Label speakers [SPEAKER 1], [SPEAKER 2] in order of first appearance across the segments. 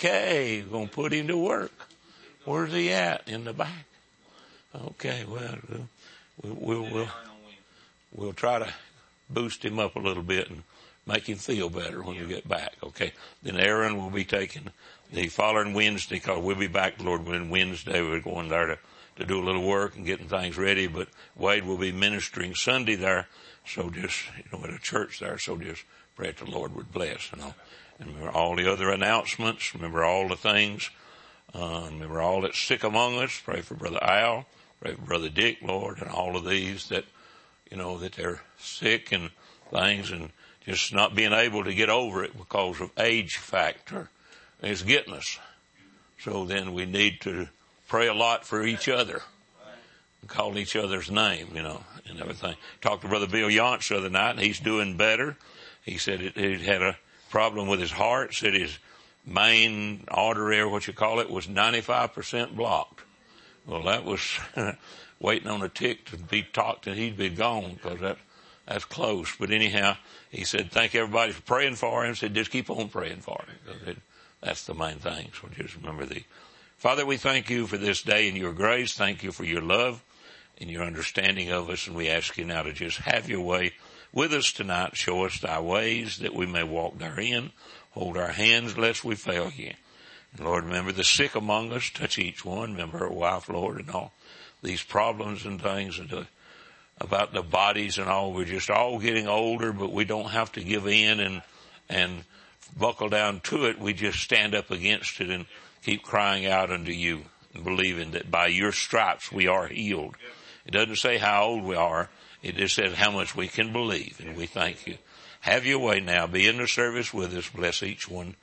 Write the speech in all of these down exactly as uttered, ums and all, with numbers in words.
[SPEAKER 1] Okay, we're going to put him to work. Where's he at? In the back. Okay, well, we'll, we'll, we'll, we'll try to boost him up a little bit and make him feel better when we get back. Okay. Then Aaron will be taking the following Wednesday, because we'll be back, Lord, when Wednesday we're going there to, to do a little work and getting things ready. But Wade will be ministering Sunday there. So just, you know, at a church there. So just pray that the Lord would bless, you know. And remember all the other announcements. Remember all the things. Uh, remember all that's sick among us. Pray for Brother Al. Pray for Brother Dick, Lord, and all of these that, you know, that they're sick and things and just not being able to get over it because of age factor is getting us. So then we need to pray a lot for each other and call each other's name, you know, and everything. Talked to Brother Bill Yonts the other night, and he's doing better. He said it, he had a problem with his heart, said his main artery, or what you call it, was ninety-five percent blocked. Well, that was waiting on a tick to be talked, and he'd be gone, because that, that's close. But anyhow, he said, thank everybody for praying for him. He said, just keep on praying for him. It, that's the main thing. So just remember the Father, we thank you for this day and your grace. Thank you for your love and your understanding of us. And we ask you now to just have your way with us tonight. Show us thy ways that we may walk therein. Hold our hands lest we fail you. And Lord, remember the sick among us. Touch each one. Remember her wife, Lord, and all these problems and things and the, about the bodies and all. We're just all getting older, but we don't have to give in and, and buckle down to it. We just stand up against it and keep crying out unto you and believing that by your stripes we are healed. It doesn't say how old we are. It just says how much we can believe, and we thank you. Have your way now. Be in the service with us. Bless each one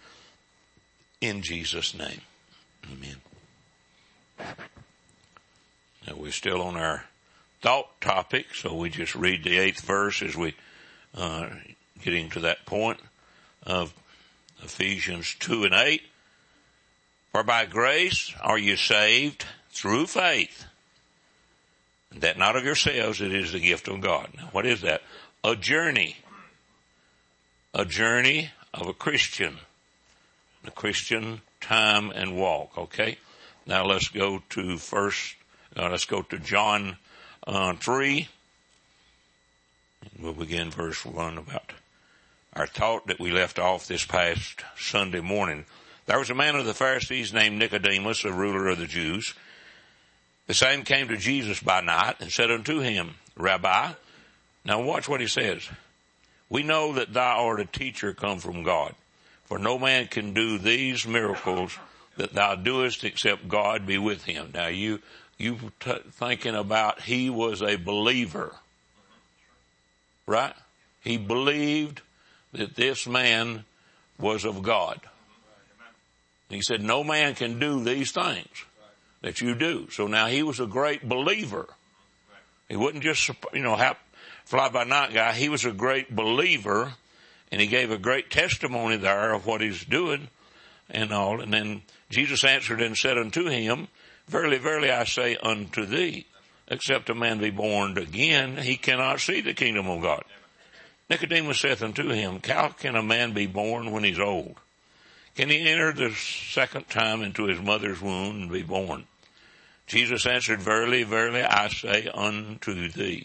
[SPEAKER 1] in Jesus' name. Amen. Now we're still on our thought topic, so we just read the eighth verse as we uh getting to that point of Ephesians two and eight. For by grace are you saved through faith, and that not of yourselves, it is the gift of God. Now, what is that? A journey. A journey of a Christian. The Christian time and walk, okay? Now let's go to first, uh, let's go to John uh, three. We'll begin verse one about our thought that we left off this past Sunday morning. There was a man of the Pharisees named Nicodemus, a ruler of the Jews. The same came to Jesus by night and said unto him, Rabbi, now watch what he says. We know that thou art a teacher come from God, for no man can do these miracles that thou doest except God be with him. Now you, you t- thinking about he was a believer, right? He believed that this man was of God. He said, no man can do these things that you do. So now he was a great believer. He wasn't just, you know, fly by night guy. He was a great believer, and he gave a great testimony there of what he's doing and all. And then Jesus answered and said unto him, Verily, verily, I say unto thee, except a man be born again, he cannot see the kingdom of God. Nicodemus saith unto him, How can a man be born when he's old? Can he enter the second time into his mother's womb and be born? Jesus answered, Verily, verily, I say unto thee,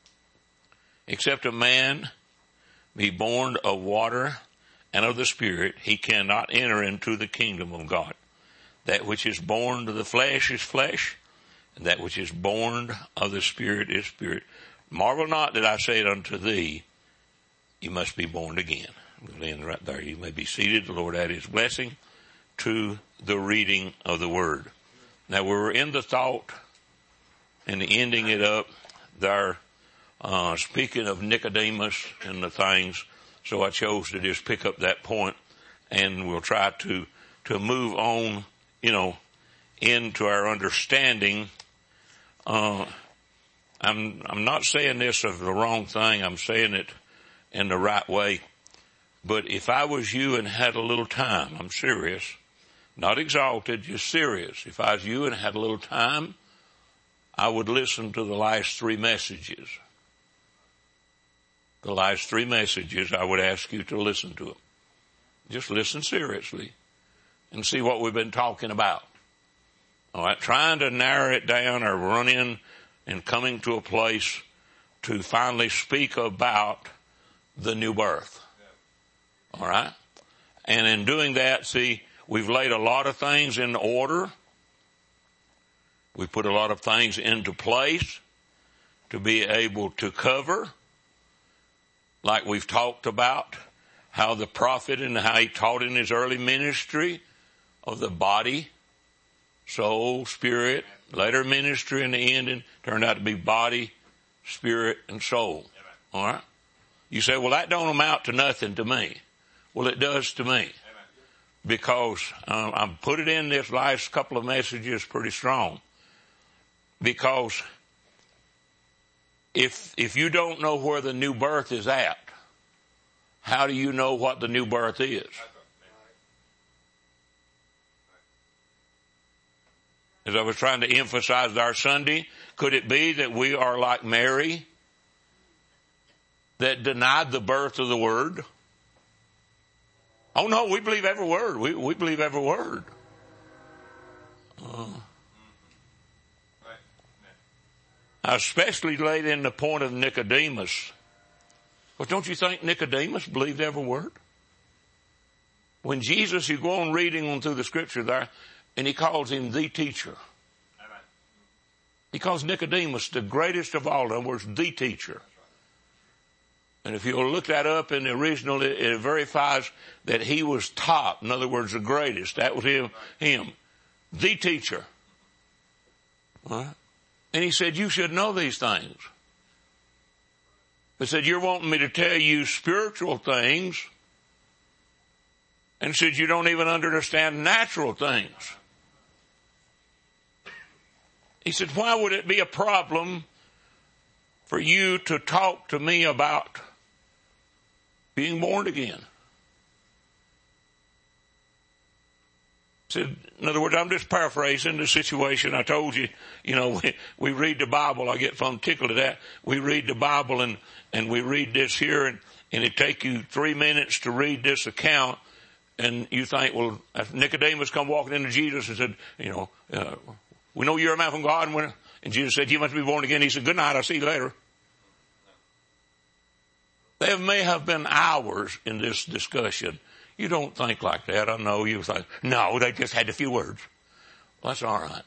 [SPEAKER 1] except a man be born of water and of the Spirit, he cannot enter into the kingdom of God. That which is born of the flesh is flesh, and that which is born of the Spirit is spirit. Marvel not that I say it unto thee, you must be born again. We'll end right there. You may be seated. The Lord add his blessing to the reading of the word. Now we're in the thought and ending it up there, uh, speaking of Nicodemus and the things. So I chose to just pick up that point, and we'll try to, to move on, you know, into our understanding. Uh, I'm, I'm not saying this of the wrong thing. I'm saying it in the right way. But if I was you and had a little time, I'm serious, not exalted, just serious. If I was you and had a little time, I would listen to the last three messages. The last three messages, I would ask you to listen to them. Just listen seriously. and see what we've been talking about. All right, trying to narrow it down or run in and coming to a place to finally speak about the new birth. All right? And in doing that, see, we've laid a lot of things in order. We put a lot of things into place to be able to cover, like we've talked about, how the prophet and how he taught in his early ministry of the body, soul, spirit, later ministry in the ending turned out to be body, spirit, and soul. All right? You say, well, that don't amount to nothing to me. Well, it does to me. Because um, I've put it in this last couple of messages pretty strong. Because if if you don't know where the new birth is at, how do you know what the new birth is? As I was trying to emphasize our Sunday, could it be that we are like Mary, that denied the birth of the Word? Oh no, we believe every word. We we believe every word. Uh, I especially laid in the point of Nicodemus. Well, don't you think Nicodemus believed every word? When Jesus, you go on reading on through the scripture there, and he calls him the teacher. He calls Nicodemus the greatest of all. In other words, the teacher. And if you'll look that up in the original, it, it verifies that he was top. In other words, the greatest. That was him. him. The teacher. Right? And he said, you should know these things. He said, you're wanting me to tell you spiritual things. And said, you don't even understand natural things. He said, why would it be a problem for you to talk to me about being born again? Said, in other words, I'm just paraphrasing the situation. I told you, you know, we, we read the Bible. I get fun tickled at that. We read the Bible and, and we read this here and, and it take you three minutes to read this account. And you think, well, if Nicodemus come walking into Jesus and said, you know, uh, we know you're a man from God. And, when, and Jesus said, you must be born again. He said, good night. I'll see you later. There may have been hours in this discussion. You don't think like that. I know you think, no, they just had a few words. Well, that's all right.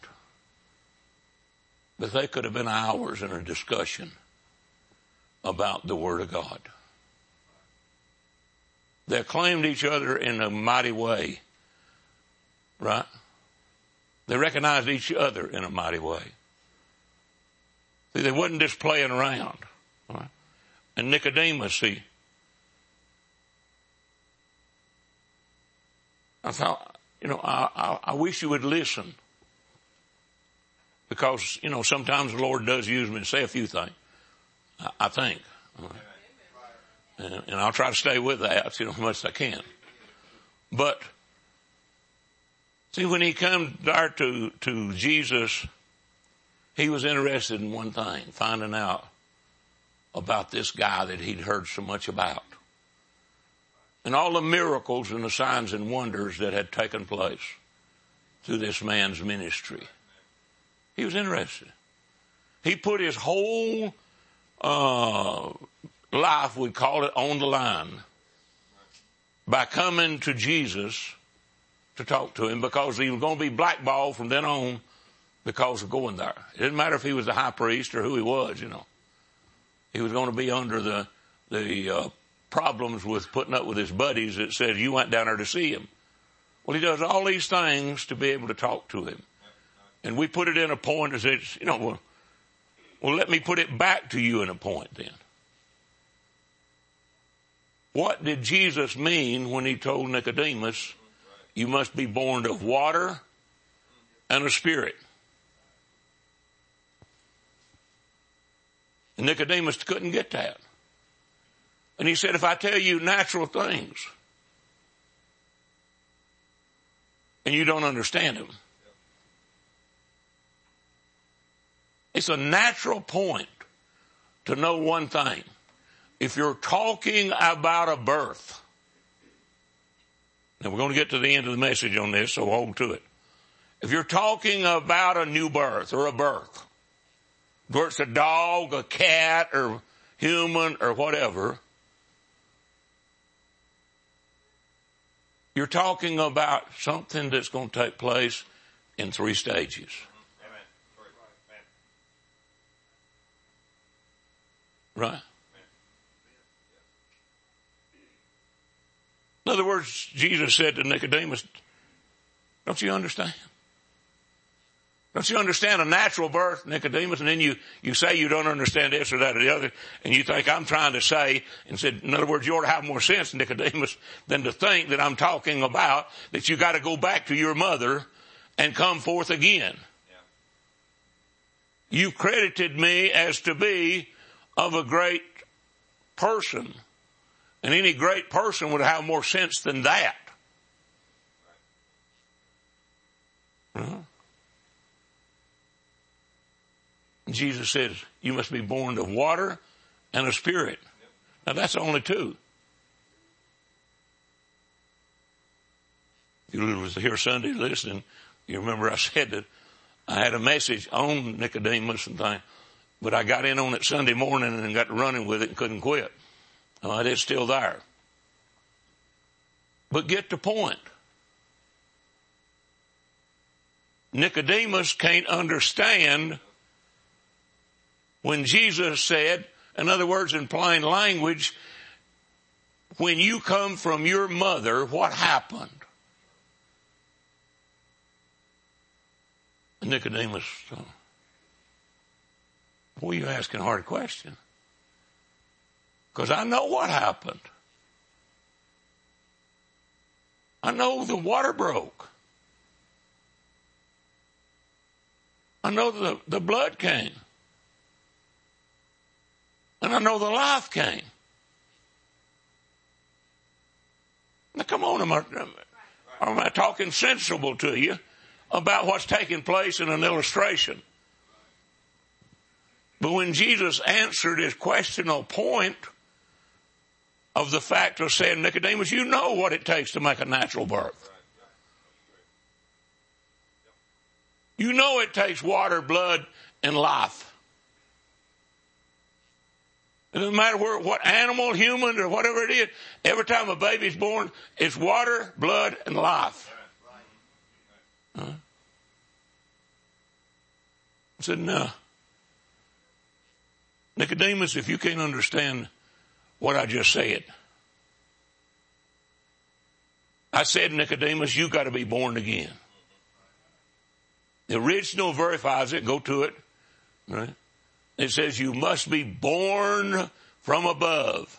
[SPEAKER 1] But they could have been hours in a discussion about the Word of God. They acclaimed each other in a mighty way. Right? They recognized each other in a mighty way. See, they wasn't just playing around. Right? And Nicodemus, see, I thought, you know, I, I, I wish you would listen. Because, you know, sometimes the Lord does use me to say a few things. I, I think. Right? And, and I'll try to stay with that, you know, as much as I can. But, see, when he come there to, to Jesus, he was interested in one thing, finding out about this guy that he'd heard so much about. And all the miracles and the signs and wonders that had taken place through this man's ministry. He was interested. He put his whole uh life, we call it, on the line by coming to Jesus to talk to him, because he was going to be blackballed from then on because of going there. It didn't matter if he was the high priest or who he was, you know. He was going to be under the the uh, problems with putting up with his buddies that said, you went down there to see him. Well, he does all these things to be able to talk to him. And we put it in a point that says, you know, well, well, let me put it back to you in a point then. What did Jesus mean when he told Nicodemus, you must be born of water and of spirit? And Nicodemus couldn't get that. And he said, if I tell you natural things and you don't understand them, it's a natural point to know one thing. If you're talking about a birth, And we're going to get to the end of the message on this, so hold to it. If you're talking about a new birth or a birth, whether it's a dog, a cat, or human, or whatever, you're talking about something that's going to take place in three stages. Right? In other words, Jesus said to Nicodemus, don't you understand? Don't you understand a natural birth, Nicodemus? And then you, you say you don't understand this or that or the other, and you think I'm trying to say, and said, in other words, you ought to have more sense, Nicodemus, than to think that I'm talking about that you got to go back to your mother and come forth again. Yeah. You credited me as to be of a great person. And any great person would have more sense than that. Uh-huh. Jesus says, you must be born of water and of spirit. Now that's only two. If you was here Sunday listening, you remember I said that I had a message on Nicodemus and things, but I got in on it Sunday morning and got running with it and couldn't quit. Uh, it's still there. But get the point. Nicodemus can't understand when Jesus said, in other words, in plain language, when you come from your mother, what happened? Nicodemus, uh, boy, you're asking a hard question. Because I know what happened. I know the water broke. I know the, the blood came. And I know the life came. Now come on, am I, am I talking sensible to you about what's taking place in an illustration? But when Jesus answered his question on point of the fact of saying, Nicodemus, you know what it takes to make a natural birth. You know it takes water, blood, and life. It doesn't matter where, what animal, human, or whatever it is. Every time a baby's born, it's water, blood, and life. Huh? I said, no. Nicodemus, if you can't understand what I just said, I said, Nicodemus, you got to be born again. The original verifies it. Go to it. Right? It says you must be born from above.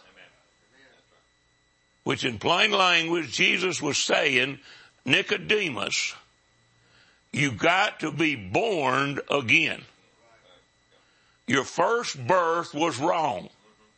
[SPEAKER 1] Which in plain language, Jesus was saying, Nicodemus, you got to be born again. Your first birth was wrong.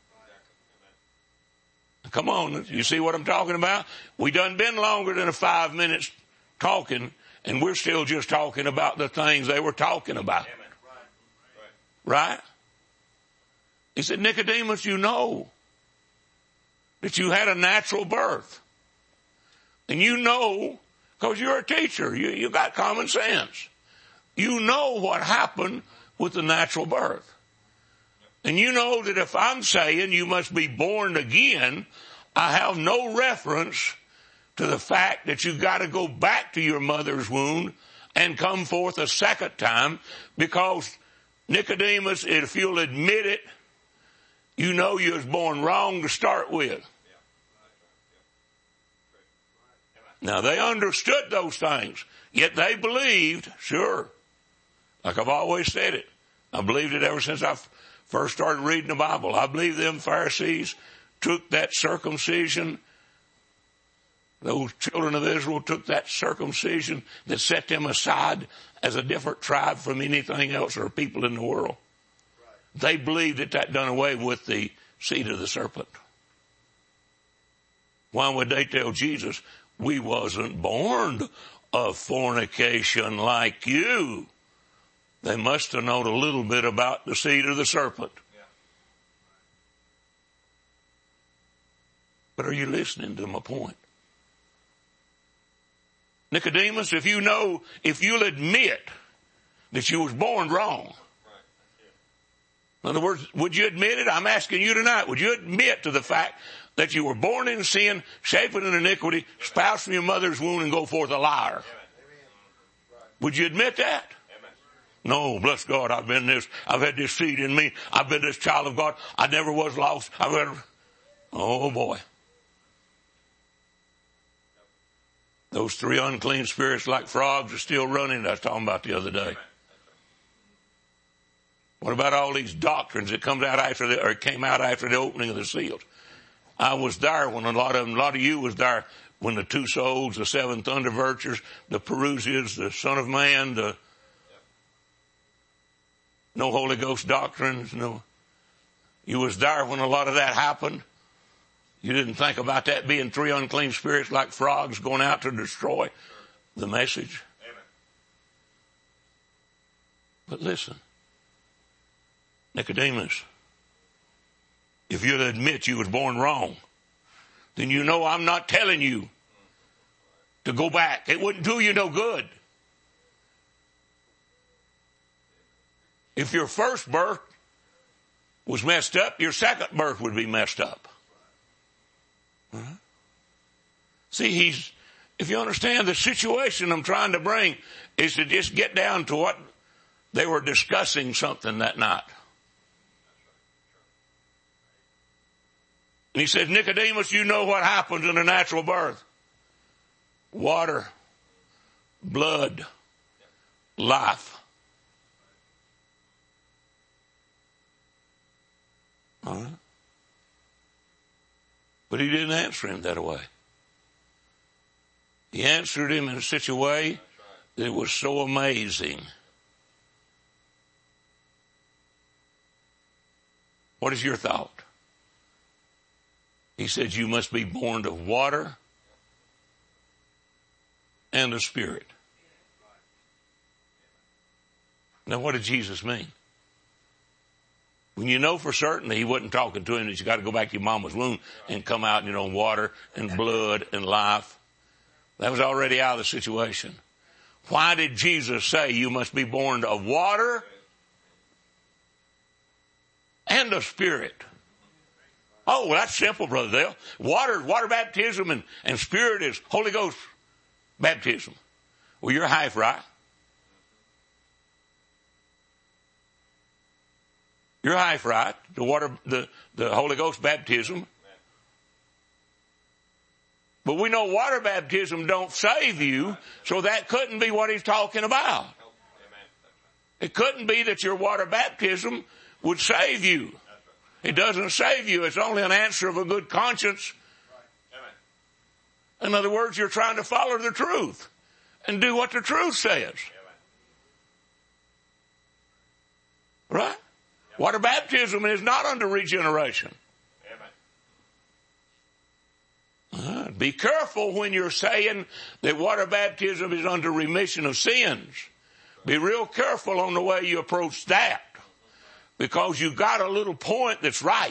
[SPEAKER 1] Come on, you see what I'm talking about? We done been longer than a five minutes talking, and we're still just talking about the things they were talking about. Right? He said, Nicodemus, you know that you had a natural birth. And you know, because you're a teacher, you, you got common sense. You know what happened with the natural birth. And you know that if I'm saying you must be born again, I have no reference to the fact that you got to go back to your mother's womb and come forth a second time, because Nicodemus, if you'll admit it, you know you was born wrong to start with. Now they understood those things, yet they believed, sure, like I've always said it. I believed it ever since I first started reading the Bible. I believe them Pharisees took that circumcision. Those children of Israel took that circumcision that set them aside as a different tribe from anything else or people in the world. Right. They believed that that done away with the seed of the serpent. Why would they tell Jesus, we wasn't born of fornication like you? They must have known a little bit about the seed of the serpent. Yeah. But are you listening to my point? Nicodemus, if you know, if you'll admit that you was born wrong. In other words, would you admit it? I'm asking you tonight, would you admit to the fact that you were born in sin, shapen in iniquity, spoused from your mother's womb, and go forth a liar? Would you admit that? No, bless God, I've been this, I've had this seed in me, I've been this child of God, I never was lost, I've had, oh boy. Those three unclean spirits like frogs are still running, I was talking about the other day. What about all these doctrines that comes out after the, or came out after the opening of the seals? I was there when a lot of them, a lot of you was there when the two souls, the seven thunder virtues, the Perusias, the Son of Man, the no Holy Ghost doctrines, no. You was there when a lot of that happened. You didn't think about that being three unclean spirits like frogs going out to destroy the message. Amen. But listen, Nicodemus, if you'd admit you was born wrong, then you know I'm not telling you to go back. It wouldn't do you no good. If your first birth was messed up, your second birth would be messed up. Uh-huh. See, he's, if you understand the situation I'm trying to bring is to just get down to what they were discussing something that night. And he said, Nicodemus, you know what happens in a natural birth. Water, blood, life. All right. But he didn't answer him that way. He answered him in such a way that it was so amazing. What is your thought? He said, you must be born of water and the Spirit. Now, what did Jesus mean? When you know for certain that he wasn't talking to him that you got to go back to your mama's womb and come out, you know, water and blood and life. That was already out of the situation. Why did Jesus say you must be born of water and of Spirit? Oh, well, that's simple, Brother Dale. Water, water baptism and, and Spirit is Holy Ghost baptism. Well, you're half right. You're half right. The water, the, the Holy Ghost baptism. But we know water baptism don't save you, so that couldn't be what he's talking about. It couldn't be that your water baptism would save you. It doesn't save you. It's only an answer of a good conscience. In other words, you're trying to follow the truth and do what the truth says. Right? Water baptism is not under regeneration. Uh, be careful when you're saying that water baptism is under remission of sins. Be real careful on the way you approach that, because you got a little point that's right.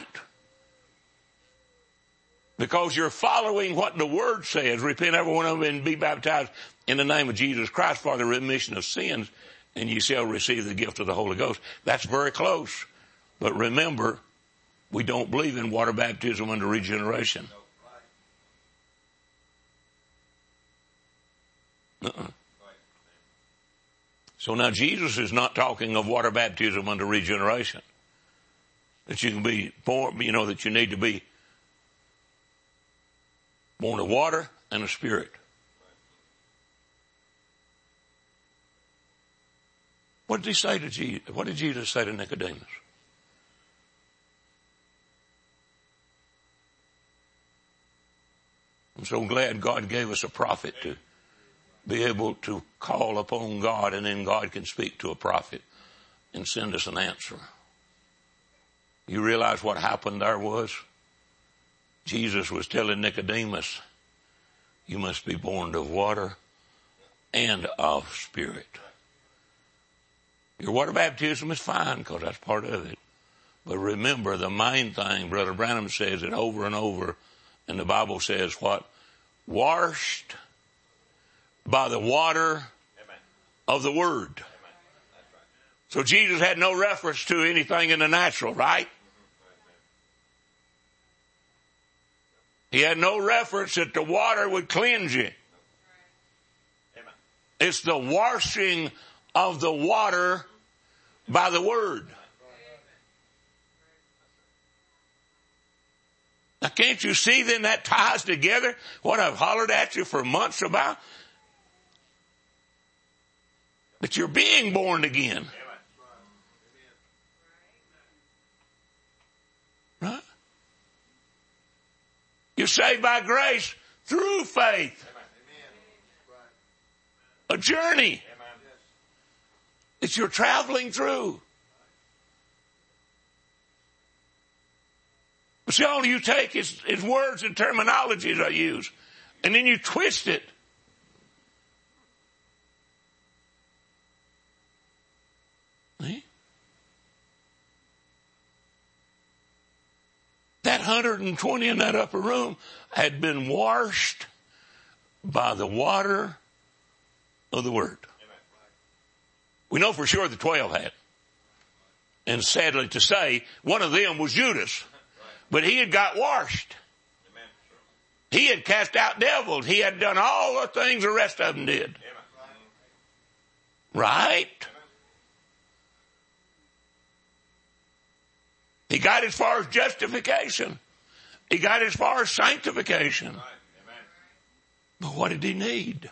[SPEAKER 1] Because you're following what the Word says. Repent every one of them and be baptized in the name of Jesus Christ for the remission of sins, and you shall receive the gift of the Holy Ghost. That's very close. But remember, we don't believe in water baptism under regeneration. Uh-uh. So now Jesus is not talking of water baptism under regeneration. That you can be born, you know, that you need to be born of water and of Spirit. What did he say to Jesus? What did Jesus say to Nicodemus? I'm so glad God gave us a prophet to be able to call upon God, and then God can speak to a prophet and send us an answer. You realize what happened there was? Jesus was telling Nicodemus, you must be born of water and of Spirit. Your water baptism is fine because that's part of it. But remember, the main thing, Brother Branham says it over and over, and the Bible says what? Washed, by the water of the Word. So Jesus had no reference to anything in the natural, right? He had no reference that the water would cleanse you. It's the washing of the water by the Word. Now can't you see then that ties together what I've hollered at you for months about? That you're being born again. Right? You're saved by grace through faith. A journey that you're traveling through. But see, all you take is, is words and terminologies I use, and then you twist it. See? That one hundred twenty in that upper room had been washed by the water of the Word. We know for sure the twelve had. And sadly to say, one of them was Judas. But he had got washed. He had cast out devils. He had done all the things the rest of them did. Right? He got as far as justification. He got as far as sanctification. But what did he need?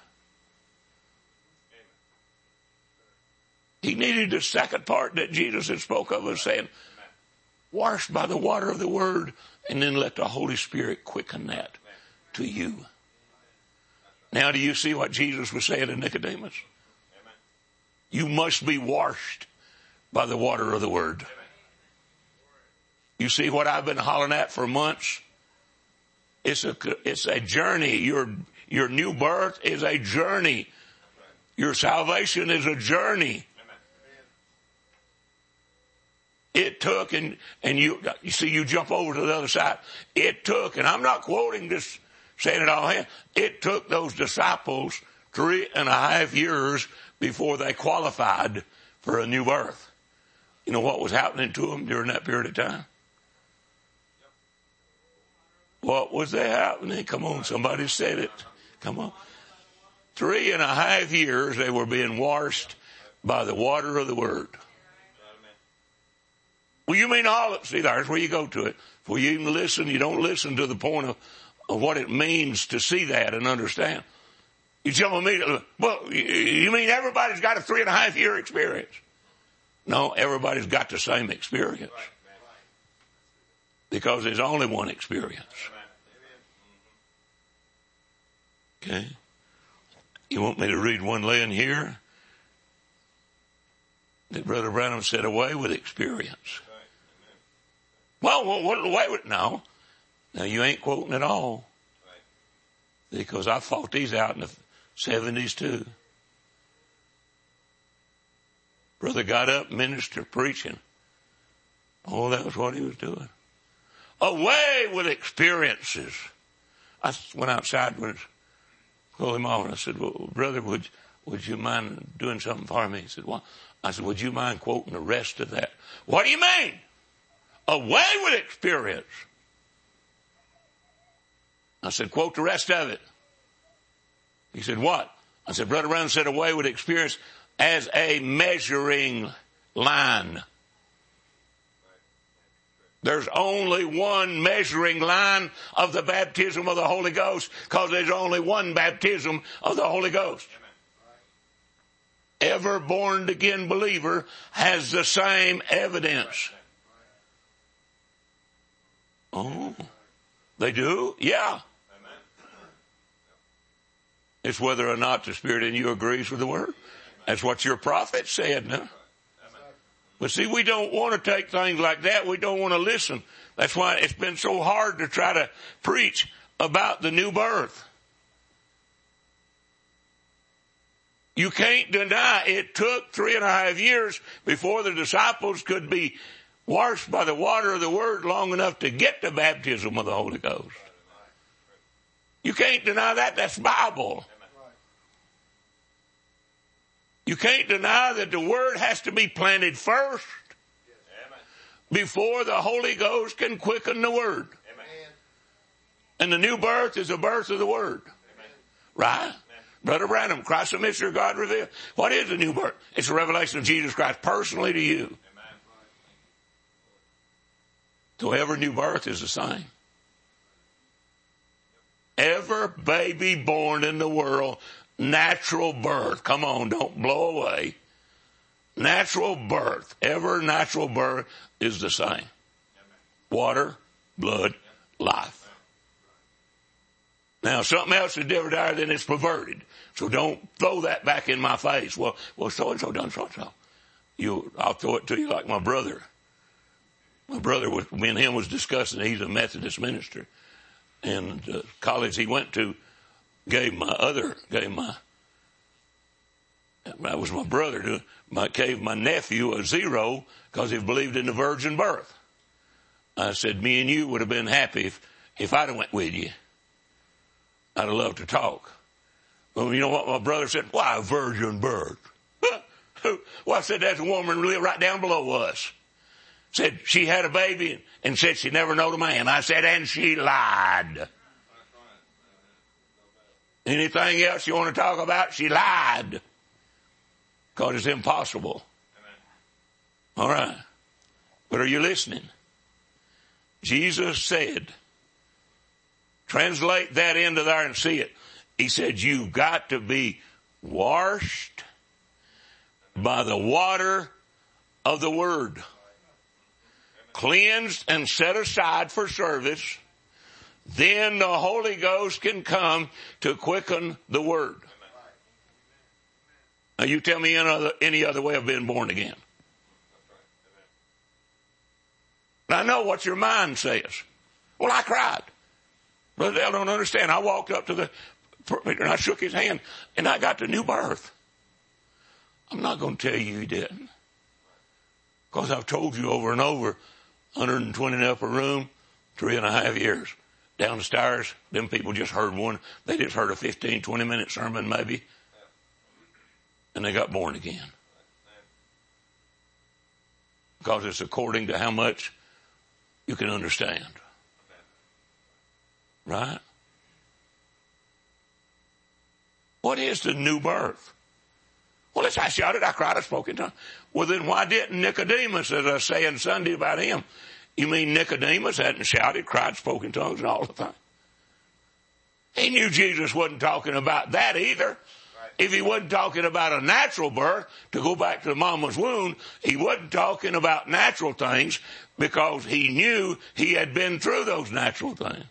[SPEAKER 1] He needed the second part that Jesus had spoke of, was saying, washed by the water of the Word, and then let the Holy Spirit quicken that to you. Now do you see what Jesus was saying to Nicodemus? You must be washed by the water of the Word. You see what I've been hollering at for months? It's a, it's a journey. Your, your new birth is a journey. Your salvation is a journey. It took, and, and you, you see, you jump over to the other side. It took, and I'm not quoting this, saying it all here. It took those disciples three and a half years before they qualified for a new birth. You know what was happening to them during that period of time? What was they happening? Come on, somebody said it. Come on. Three and a half years they were being washed by the water of the Word. Well, you mean all of, see, there's where you go to it. Before you even listen, you don't listen to the point of, of what it means to see that and understand. You jump immediately, well, you mean everybody's got a three and a half year experience? No, everybody's got the same experience. Because there's only one experience. Okay? You want me to read one line here? That Brother Branham said, away with experience. Well, what, what away with? No. Now you ain't quoting at all. Because I fought these out in the seventies too. Brother got up, ministered, preaching. Oh, that was what he was doing. Away with experiences. I went outside and pulled him off and I said, well, brother, would, would you mind doing something for me? He said, well, I said, would you mind quoting the rest of that? What do you mean? Away with experience. I said, quote the rest of it. He said, what? I said, Brother Brown said, away with experience as a measuring line. There's only one measuring line of the baptism of the Holy Ghost, because there's only one baptism of the Holy Ghost. Every born again believer has the same evidence. Oh, they do? Yeah. It's whether or not the Spirit in you agrees with the Word. That's what your prophet said now. But see, we don't want to take things like that. We don't want to listen. That's why it's been so hard to try to preach about the new birth. You can't deny it took three and a half years before the disciples could be washed by the water of the Word long enough to get the baptism of the Holy Ghost. You can't deny that. That's Bible. You can't deny that the Word has to be planted first before the Holy Ghost can quicken the Word. Amen. And the new birth is the birth of the Word. Amen. Right? Amen. Brother Branham, Christ the mystery of God revealed. What is the new birth? It's a revelation of Jesus Christ personally to you. Amen. So every new birth is the same. Every baby born in the world, natural birth. Come on, don't blow away. Natural birth. Every natural birth is the same. Water, blood, life. Now, something else is different there, then it's perverted. So don't throw that back in my face. Well, well, so-and-so done so-and-so. You, I'll throw it to you like my brother. My brother, was, me and him was discussing, he's a Methodist minister. And the college he went to gave my other, gave my, that was my brother, my, gave my nephew a zero because he believed in the virgin birth. I said, me and you would have been happy if, if I'd have went with you. I'd have loved to talk. Well, you know what my brother said? Why virgin birth? Well, I said, that's a woman who lived right down below us. Said she had a baby and said she never knowed a man. I said, and she lied. Anything else you want to talk about? She lied. Because it's impossible. All right. But are you listening? Jesus said, translate that into there and see it. He said, you've got to be washed by the water of the Word. Cleansed and set aside for service. Then the Holy Ghost can come to quicken the Word. Now you tell me any other, any other way of being born again. And I know what your mind says. Well, I cried. Brother Dale don't understand. I walked up to the and I shook his hand and I got the new birth. I'm not going to tell you he didn't. Because I've told you over and over, one hundred twenty in the upper room, three and a half years. Downstairs, them people just heard one. They just heard a fifteen, twenty minute sermon maybe. And they got born again. Because it's according to how much you can understand. Right? What is the new birth? Well, as I shouted, I cried, I spoke in tongues. Well, then why didn't Nicodemus, as I was saying Sunday about him, you mean Nicodemus hadn't shouted, cried, spoke in tongues and all the time? He knew Jesus wasn't talking about that either. If he wasn't talking about a natural birth, to go back to the mama's womb, he wasn't talking about natural things because he knew he had been through those natural things.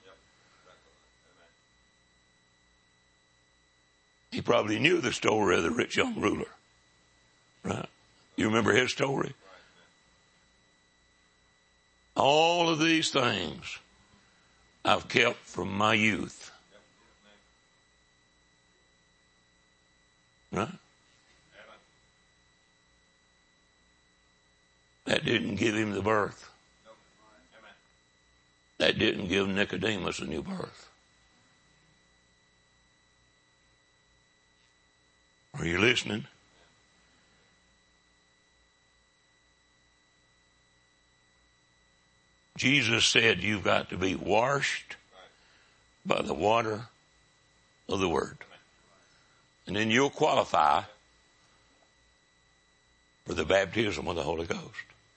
[SPEAKER 1] He probably knew the story of the rich young ruler. Right? You remember his story? All of these things I've kept from my youth. Right? That didn't give him the birth. That didn't give Nicodemus a new birth. Are you listening? Jesus said you've got to be washed by the water of the Word. And then you'll qualify for the baptism of the Holy Ghost.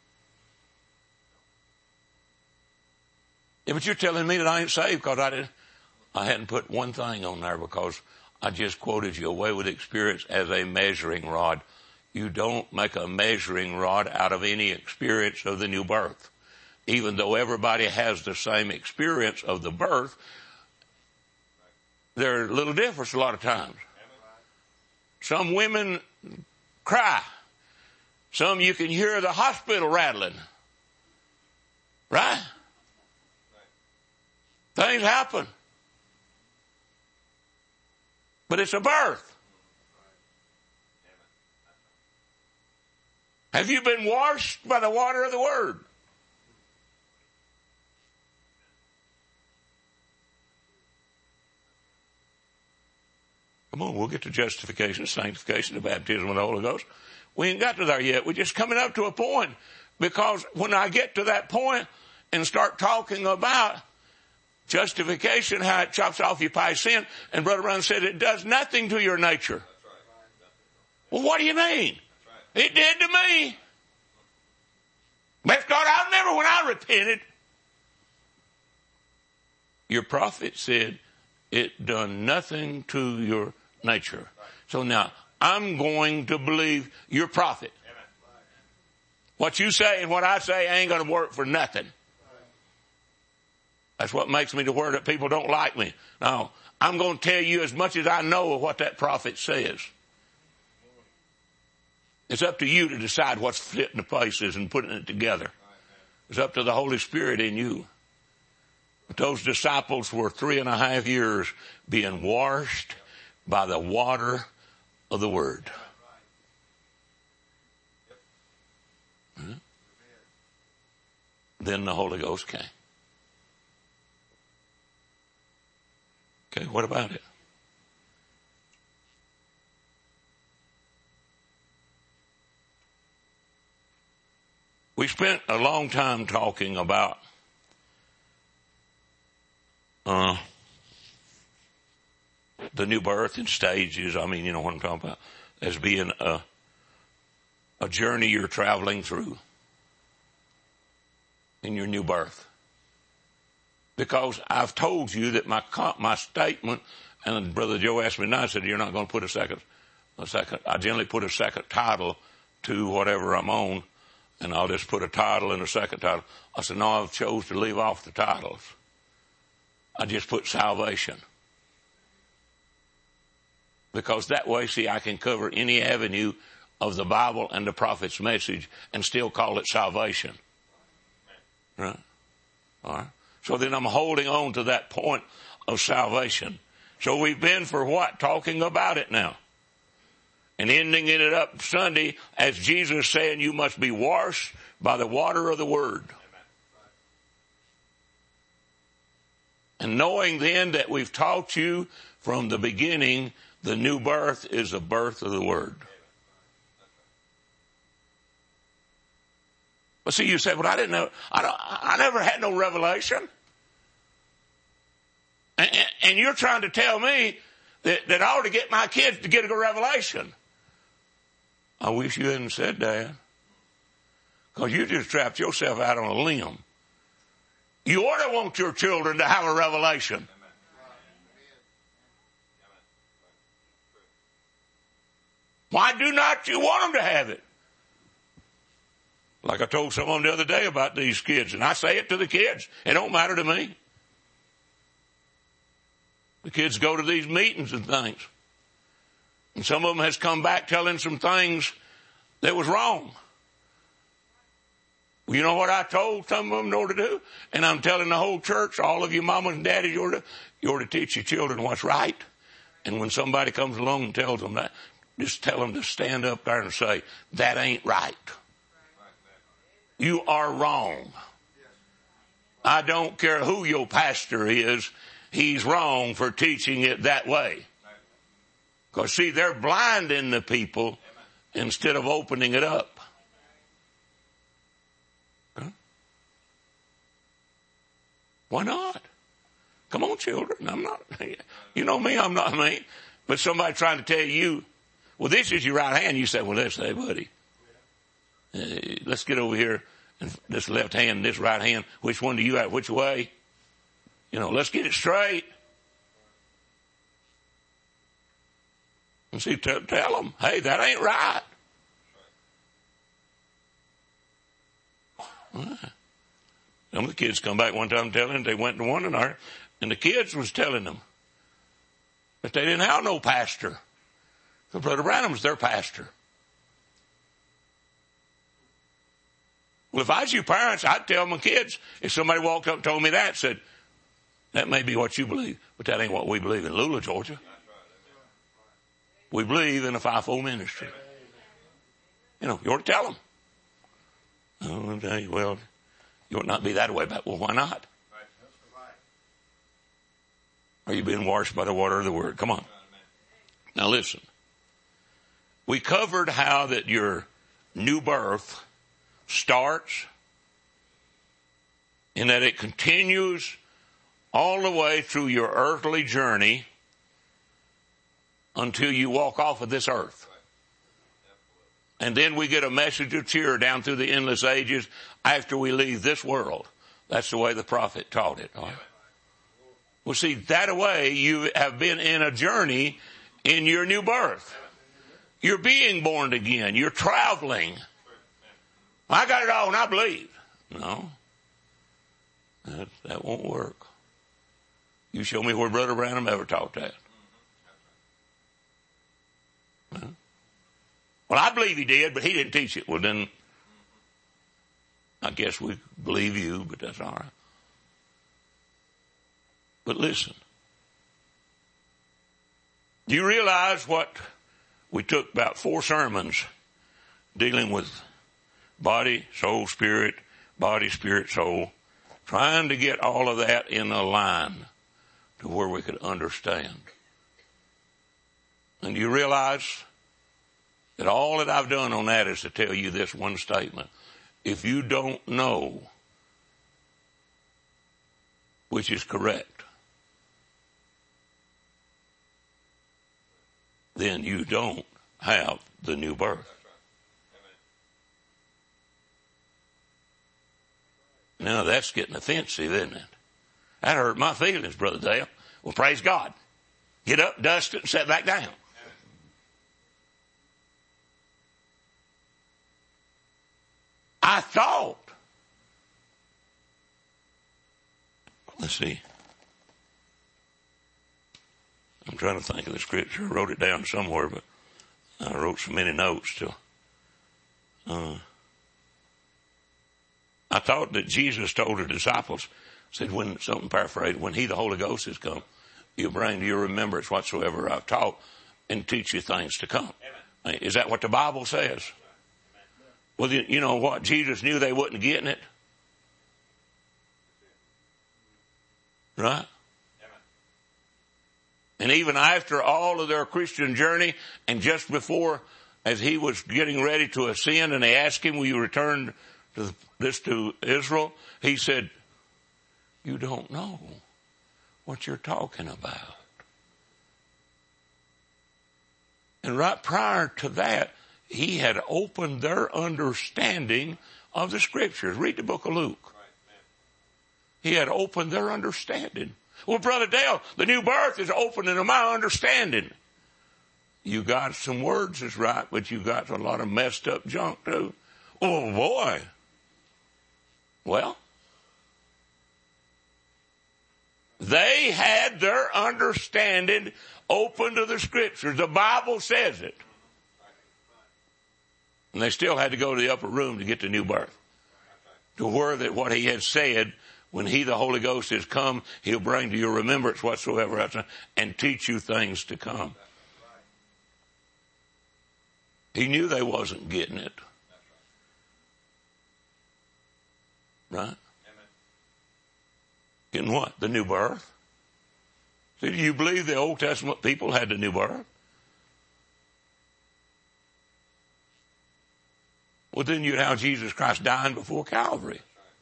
[SPEAKER 1] Yeah, but you're telling me that I ain't saved because I didn't, I hadn't put one thing on there because I just quoted you away with experience as a measuring rod. You don't make a measuring rod out of any experience of the new birth. Even though everybody has the same experience of the birth, there's a little difference a lot of times. Some women cry. Some you can hear the hospital rattling. Right? Things happen. But it's a birth. Have you been washed by the water of the Word? Come on, we'll get to justification, sanctification, the baptism of the Holy Ghost. We ain't got to there yet. We're just coming up to a point, because when I get to that point and start talking about justification, how it chops off your past sin, and Brother Brown said it does nothing to your nature. Well, what do you mean? It did to me. Best God, I remember when I repented. Your prophet said it done nothing to your nature. So now I'm going to believe your prophet. What you say and what I say ain't going to work for nothing. That's what makes me to where that people don't like me. No, I'm going to tell you as much as I know of what that prophet says. It's up to you to decide what's fitting the places and putting it together. It's up to the Holy Spirit in you. But those disciples were three and a half years being washed by the water of the Word. Hmm? Then the Holy Ghost came. Okay, what about it? We spent a long time talking about uh, the new birth and stages. I mean, you know what I'm talking about, as being a, a journey you're traveling through in your new birth. Because I've told you that my my statement, and Brother Joe asked me tonight, I said, you're not going to put a second, a second, I generally put a second title to whatever I'm on. And I'll just put a title and a second title. I said, no, I've chose to leave off the titles. I just put salvation. Because that way, see, I can cover any avenue of the Bible and the prophet's message and still call it salvation. Right? All right. So then I'm holding on to that point of salvation. So we've been for what? Talking about it now. And ending it up Sunday as Jesus saying you must be washed by the water of the Word. And knowing then that we've taught you from the beginning the new birth is the birth of the Word. But see, you say, well, I didn't know, I, don't, I never had no revelation. And, and, and you're trying to tell me that, that I ought to get my kids to get a revelation. I wish you hadn't said that. Because you just trapped yourself out on a limb. You ought to want your children to have a revelation. Why do not you want them to have it? Like I told someone the other day about these kids, and I say it to the kids. It don't matter to me. The kids go to these meetings and things. And some of them has come back telling some things that was wrong. Well, you know what I told some of them in order to do? And I'm telling the whole church, all of you mamas and daddies, you ought to, you ought to teach your children what's right. And when somebody comes along and tells them that, just tell them to stand up there and say, that ain't right. You are wrong. I don't care who your pastor is, he's wrong for teaching it that way. Because, see, they're blinding the people instead of opening it up. Huh? Why not? Come on, children. I'm not, you know me, I'm not me. But somebody trying to tell you, well, this is your right hand. You say, well, let's say, buddy, uh, let's get over here and this left hand and this right hand. Which one do you have? Which way? You know, let's get it straight. And see, t- tell them, hey, that ain't right. Well, some of the kids come back one time telling them they went to one another, and the kids was telling them that they didn't have no pastor. So Brother Branham's their pastor. Well, if I was you parents, I'd tell my kids, if somebody walked up and told me that, said, that may be what you believe, but that ain't what we believe in Lula, Georgia. We believe in a five-fold ministry. You know, you ought to tell them. Oh, okay, well, you ought not be that way, but well, why not? Are you being washed by the water of the Word? Come on. Now listen. We covered how that your new birth starts and that it continues all the way through your earthly journey until you walk off of this earth. And then we get a message of cheer down through the endless ages after we leave this world. That's the way the prophet taught it. Right? Well, see, that way you have been in a journey in your new birth. You're being born again. You're traveling. I got it all and I believe. No. That, that won't work. You show me where Brother Branham ever taught that. Well, well, I believe he did, but he didn't teach it. Well, then I guess we believe you, but that's all right. But listen. Do you realize what we took about four sermons dealing with body, soul, spirit, body, spirit, soul, trying to get all of that in a line to where we could understand. And you realize that all that I've done on that is to tell you this one statement. If you don't know which is correct, then you don't have the new birth. Now that's getting offensive, isn't it? That hurt my feelings, Brother Dale. Well, praise God. Get up, dust it, and sit back down. I thought. Let's see. I'm trying to think of the scripture. I wrote it down somewhere, but I wrote so many notes till. Uh, I thought that Jesus told the disciples, said when, something paraphrased, when he, the Holy Ghost, has come, you'll bring to your remembrance whatsoever I've taught and teach you things to come. Amen. Is that what the Bible says? Well, you know what? Jesus knew they wasn't getting it. Right? And even after all of their Christian journey and just before, as he was getting ready to ascend and they asked him, will you return to this to Israel? He said, you don't know what you're talking about. And right prior to that, he had opened their understanding of the scriptures. Read the book of Luke. He had opened their understanding. Well, Brother Dale, the new birth is opening to my understanding. You got some words is right, but you got a lot of messed up junk too. Oh boy. Well, they had their understanding open to the scriptures. The Bible says it. And they still had to go to the upper room to get the new birth. To where that what he had said, when he, the Holy Ghost, has come, he'll bring to your remembrance whatsoever I've done and teach you things to come. He knew they wasn't getting it. Right? Getting what? The new birth? See, do you believe the Old Testament people had the new birth? Well, then you'd have Jesus Christ dying before Calvary.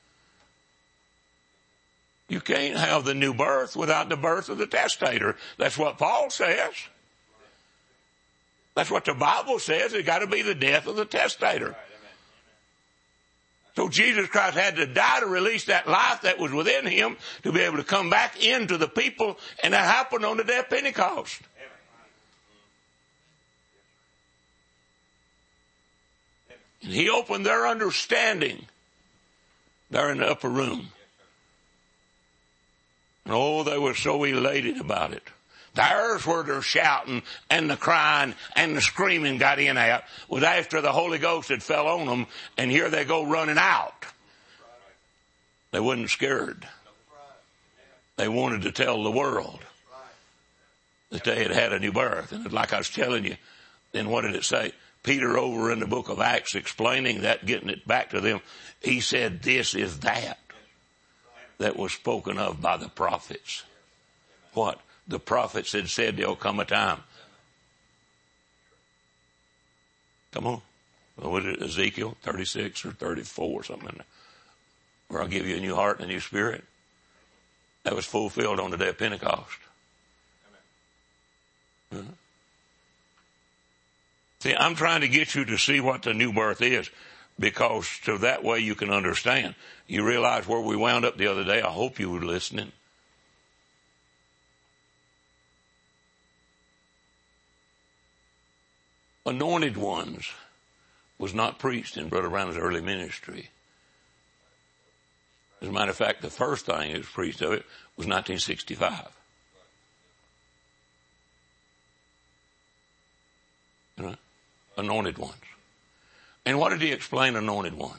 [SPEAKER 1] You can't have the new birth without the birth of the testator. That's what Paul says. That's what the Bible says. It's got to be the death of the testator. So Jesus Christ had to die to release that life that was within him to be able to come back into the people, and that happened on the day of Pentecost. And he opened their understanding there in the upper room. And oh, they were so elated about it. There's where they're shouting and the crying and the screaming got in at was after the Holy Ghost had fell on them, and here they go running out. They wasn't scared. They wanted to tell the world that they had had a new birth. And like I was telling you, then what did it say? Peter over in the book of Acts explaining that, getting it back to them, he said, this is that that was spoken of by the prophets. What? The prophets had said there'll come a time Come on. What was it, Ezekiel thirty-six or thirty-four or something, where I'll give you a new heart and a new spirit? That was fulfilled on the day of Pentecost. Uh-huh. See, I'm trying to get you to see what the new birth is, because so that way you can understand. You realize where we wound up the other day. I hope you were listening. Anointed ones was not preached in Brother Branham's early ministry. As a matter of fact, the first thing that was preached of it was nineteen sixty-five. Right? Anointed ones. And what did he explain anointed ones?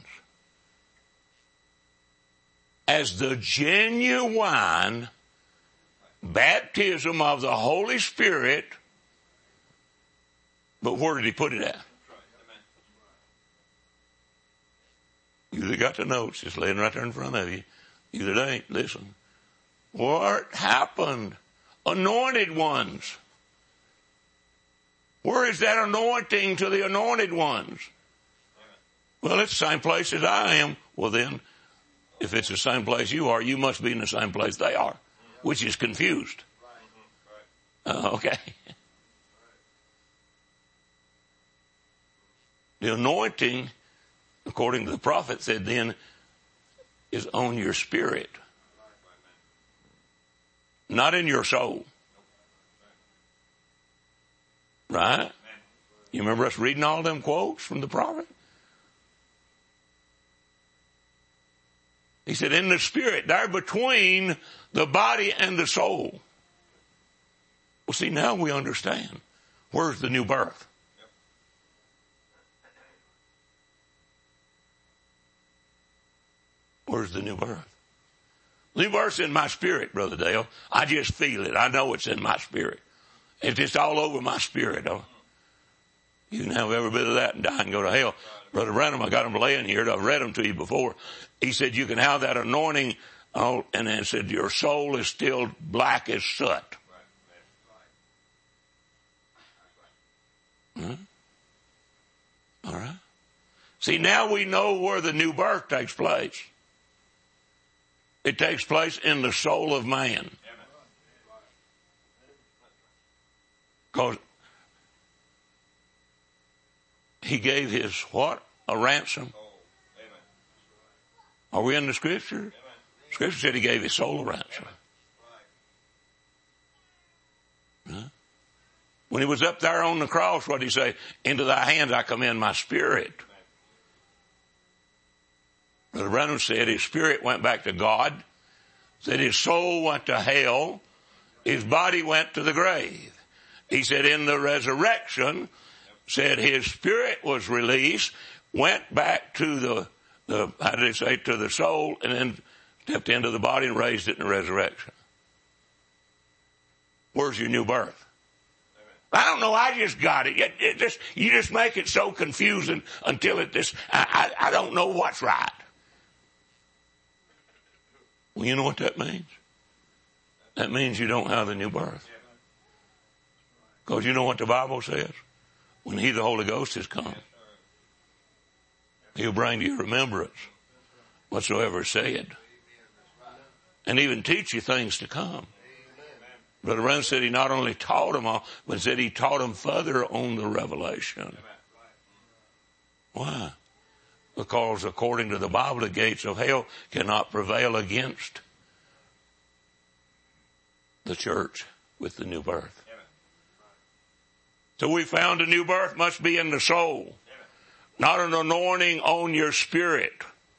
[SPEAKER 1] As the genuine baptism of the Holy Spirit. But where did he put it at? You that got the notes, just laying right there in front of you. You that ain't, listen. What happened? Anointed ones. Where is that anointing to the anointed ones? Well, it's the same place as I am. Well then, if it's the same place you are, you must be in the same place they are, which is confused. Uh, okay. The anointing, according to the prophet, said then, is on your spirit. Not in your soul. Right? You remember us reading all them quotes from the prophet? He said, in the spirit, there between the body and the soul. Well, see, now we understand. Where's the new birth? Where's the new birth? New birth's in my spirit, Brother Dale. I just feel it. I know it's in my spirit. It's just all over my spirit. Though. You can have every bit of that and die and go to hell. Brother Branham, I got them laying here. I've read them to you before. He said you can have that anointing, oh, and then said your soul is still black as soot. Hmm? All right. See, now we know where the new birth takes place. It takes place in the soul of man. Because he gave his what? A ransom. Are we in the scripture? Scripture said he gave his soul a ransom. Huh? When he was up there on the cross, what did he say? Into thy hands I commend my spirit. Brother Branham said his spirit went back to God, said his soul went to hell, his body went to the grave. He said in the resurrection, said his spirit was released, went back to the, the how did he say, to the soul, and then stepped into the body and raised it in the resurrection. Where's your new birth? I don't know. I just got it. It, it just, you just make it so confusing until it just, I, I, I don't know what's right. Well, you know what that means? That means you don't have the new birth. Because you know what the Bible says? When He, the Holy Ghost, has come, He'll bring to your remembrance whatsoever is said. And even teach you things to come. Brother Branham said he not only taught them all, but said he taught them further on the revelation. Why? Because according to the Bible, the gates of hell cannot prevail against the church with the new birth. So we found a new birth must be in the soul, not an anointing on your spirit.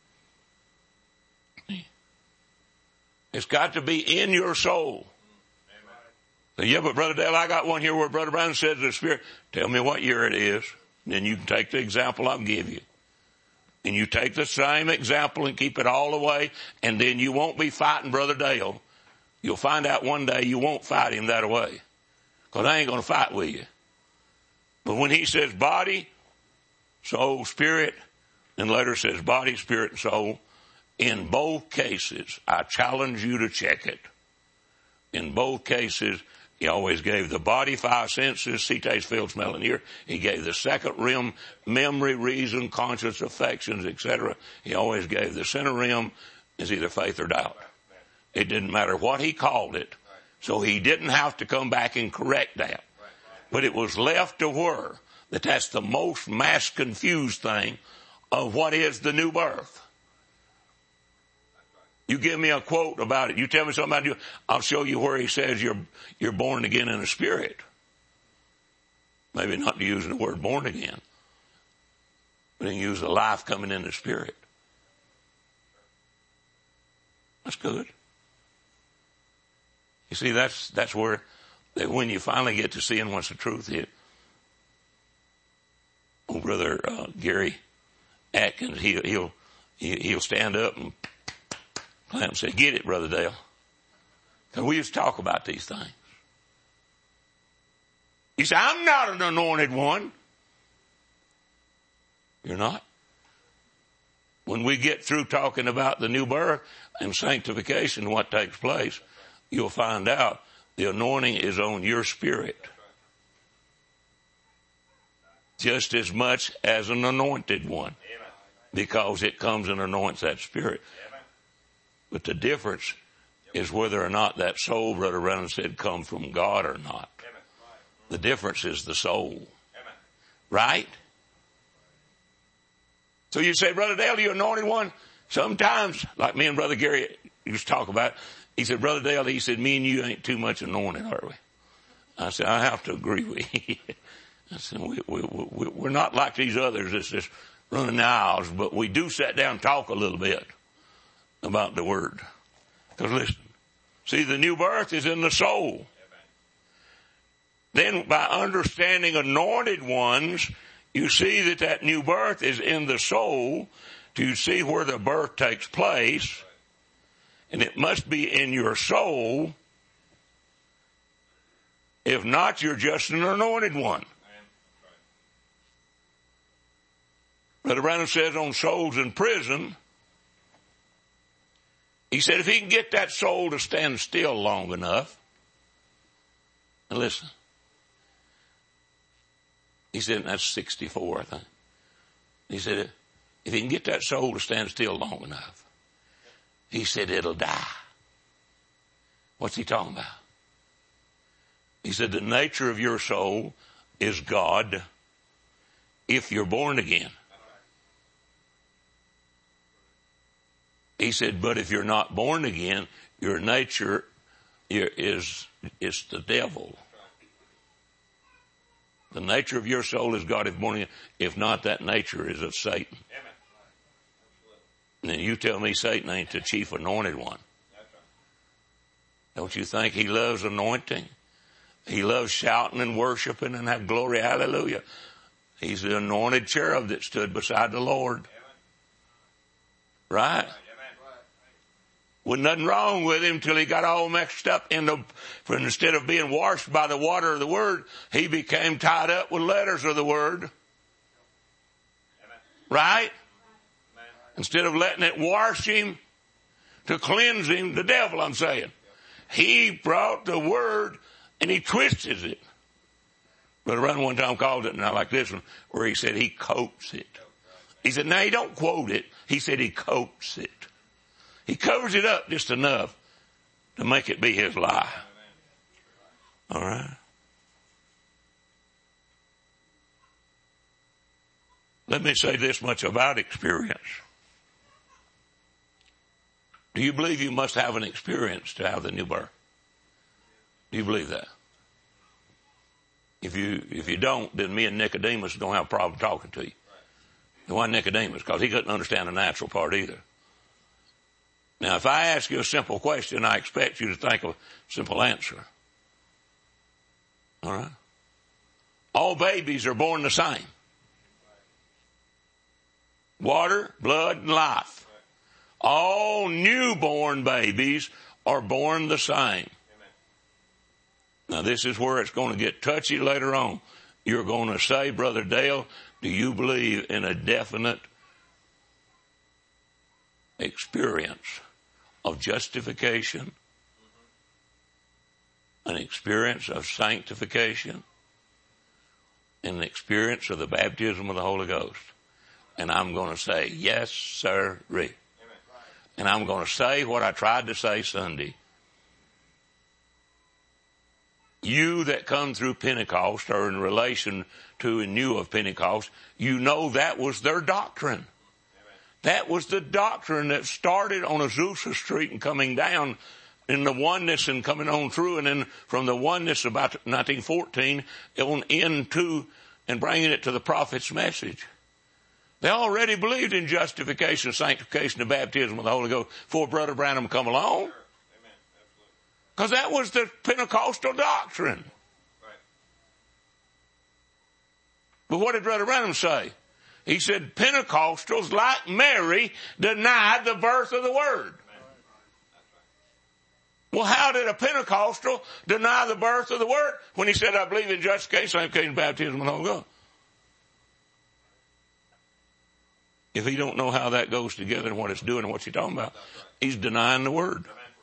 [SPEAKER 1] It's got to be in your soul. So, yeah, but Brother Dale, I got one here where Brother Brown says to the Spirit, tell me what year it is. And then you can take the example I'll give you. And you take the same example and keep it all the way, and then you won't be fighting Brother Dale. You'll find out one day you won't fight him that way. Because I ain't going to fight with you. But when he says body, soul, spirit, and later says body, spirit, and soul, in both cases, I challenge you to check it. In both cases, He always gave the body five senses, see, taste, feel, smell, and hear. He gave the second rim, memory, reason, conscience, affections, et cetera. He always gave the center rim is either faith or doubt. It didn't matter what he called it. So he didn't have to come back and correct that. But it was left to where that that's the most mass confused thing of what is the new birth. You give me a quote about it. You tell me something about it. I'll show you where he says you're, you're born again in the Spirit. Maybe not using the word born again, but he use the life coming in the Spirit. That's good. You see, that's, that's where, that when you finally get to seeing what's the truth is. Oh, Brother, uh, Gary Atkins, he, he'll, he'll stand up and Clem said, get it, Brother Dale. Because we used to talk about these things. He said, I'm not an anointed one. You're not. When we get through talking about the new birth and sanctification, what takes place, you'll find out the anointing is on your spirit. Just as much as an anointed one. Because it comes and anoints that spirit. But the difference is whether or not that soul, Brother Brennan said, come from God or not. The difference is the soul. Right? So you say, Brother Dale, you anointed one? Sometimes, like me and Brother Gary used to talk about, he said, Brother Dale, he said, me and you ain't too much anointed, are we? I said, I have to agree with you. I said, we, we, we, we're not like these others that's just running the aisles, but we do sit down and talk a little bit about the word. Because listen, see, the new birth is in the soul. Then by understanding anointed ones, you see that that new birth is in the soul to see where the birth takes place. And it must be in your soul. If not, you're just an anointed one. Brother Branham says on souls in prison, he said if he can get that soul to stand still long enough, and listen, he said, that's sixty-four, I think. He said, if he can get that soul to stand still long enough, he said, it'll die. What's he talking about? He said, the nature of your soul is God if you're born again. He said, but if you're not born again, your nature is, is the devil. The nature of your soul is God if born again. If not, that nature is of Satan. And then you tell me Satan ain't the chief anointed one. Don't you think he loves anointing? He loves shouting and worshiping and have glory, hallelujah. He's the anointed cherub that stood beside the Lord. Right? Wasn't nothing wrong with him till he got all mixed up in the, for instead of being washed by the water of the Word, he became tied up with letters of the Word. Right? Instead of letting it wash him to cleanse him, the devil, I'm saying. He brought the Word and he twisted it. Brother Run one time called it, not like this one, where he said he coats it. He said, no, he don't quote it. He said he coats it. He covers it up just enough to make it be his lie. All right. Let me say this much about experience. Do you believe you must have an experience to have the new birth? Do you believe that? If you, if you don't, then me and Nicodemus don't have a problem talking to you. Why Nicodemus? Because he couldn't understand the natural part either. Now, if I ask you a simple question, I expect you to think of a simple answer. All right? All babies are born the same. Water, blood, and life. All newborn babies are born the same. Now, this is where it's going to get touchy later on. You're going to say, Brother Dale, do you believe in a definite experience of justification an experience of sanctification and an experience of the baptism of the Holy Ghost. And I'm going to say, yes, sir. And I'm going to say what I tried to say Sunday. You that come through Pentecost or in relation to and knew of Pentecost, you know that was their doctrine. That was the doctrine that started on Azusa Street and coming down in the oneness and coming on through, and then from the oneness about nineteen fourteen on into and bringing it to the prophet's message. They already believed in justification, sanctification, and baptism of the Holy Ghost before Brother Branham come along. Because that was the Pentecostal doctrine. But what did Brother Branham say? He said Pentecostals, like Mary, denied the birth of the Word. Well, how did a Pentecostal deny the birth of the Word when he said, I believe in justification, sanctification, baptism of the Holy Ghost? If he don't know how that goes together and what it's doing and what you're talking about, he's denying the Word.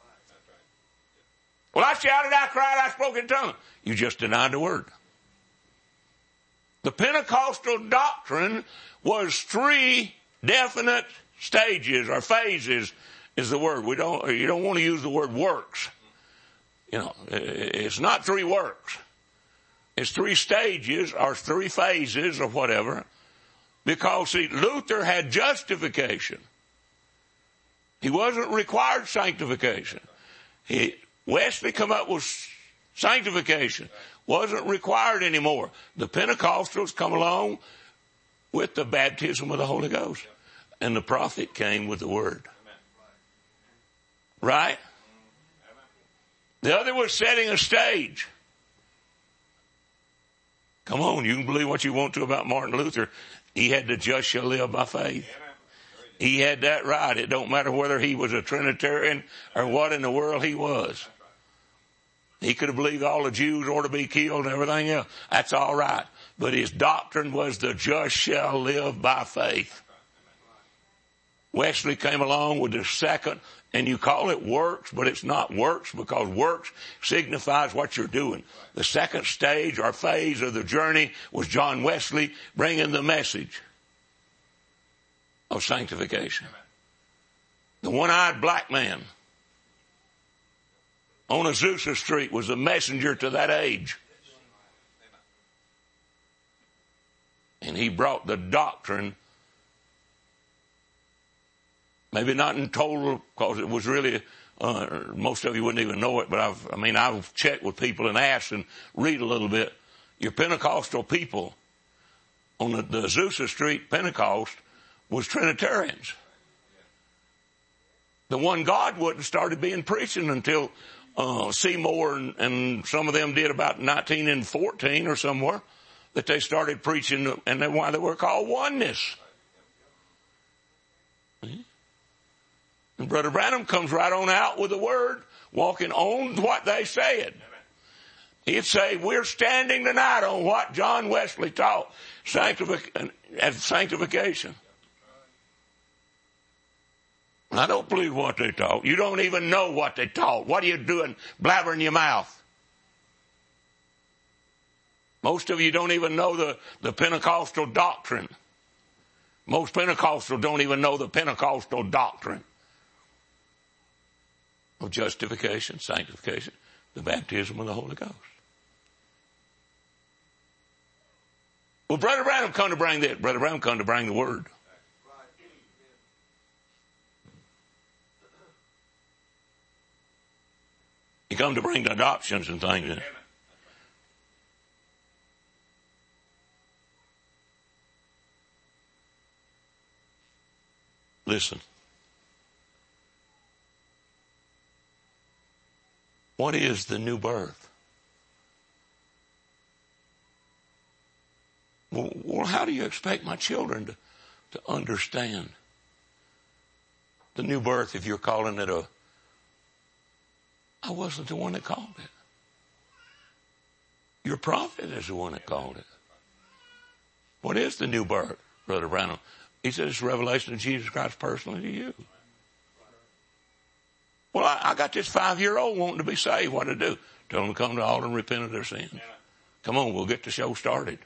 [SPEAKER 1] Well, I shouted, I cried, I spoke in tongues. You just denied the Word. The Pentecostal doctrine was three definite stages or phases is the word. We don't, you don't want to use the word works. You know, it's not three works. It's three stages or three phases or whatever. Because see, Luther had justification. He wasn't required sanctification. He, Wesley come up with sanctification. Wasn't required anymore. The Pentecostals come along with the baptism of the Holy Ghost. And the prophet came with the word. Right? The other was setting a stage. Come on, you can believe what you want to about Martin Luther. He had the just shall live by faith. He had that right. It don't matter whether he was a Trinitarian or what in the world he was. He could have believed all the Jews ought to be killed and everything else. That's all right. But his doctrine was the just shall live by faith. Wesley came along with the second, and you call it works, but it's not works because works signifies what you're doing. The second stage or phase of the journey was John Wesley bringing the message of sanctification. The one-eyed black man on Azusa Street was the messenger to that age. And he brought the doctrine, maybe not in total, because it was really, uh, most of you wouldn't even know it, but I've, I mean, I've checked with people and asked and read a little bit. Your Pentecostal people on the, the Azusa Street Pentecost was Trinitarians. The one God wouldn't started being preaching until uh, Seymour and, and some of them did about nineteen and fourteen or somewhere that they started preaching, and that's why they were called oneness. And Brother Branham comes right on out with the word, walking on what they said. He'd say, we're standing tonight on what John Wesley taught, sanctific- as sanctification. I don't believe what they taught. You don't even know what they taught. What are you doing blabbering your mouth? Most of you don't even know the, the Pentecostal doctrine. Most Pentecostals don't even know the Pentecostal doctrine of justification, sanctification, the baptism of the Holy Ghost. Well, Brother Branham come to bring this. Brother Branham come to bring the word. He come to bring the adoptions and things. Listen. What is the new birth? Well, well how do you expect my children to, to understand the new birth if you're calling it a... I wasn't the one that called it. Your prophet is the one that called it. What is the new birth, Brother Branham? He said it's a revelation of Jesus Christ personally to you. Well, I, I got this five-year-old wanting to be saved. What to do? Tell them to come to the altar and repent of their sins. Come on, we'll get the show started.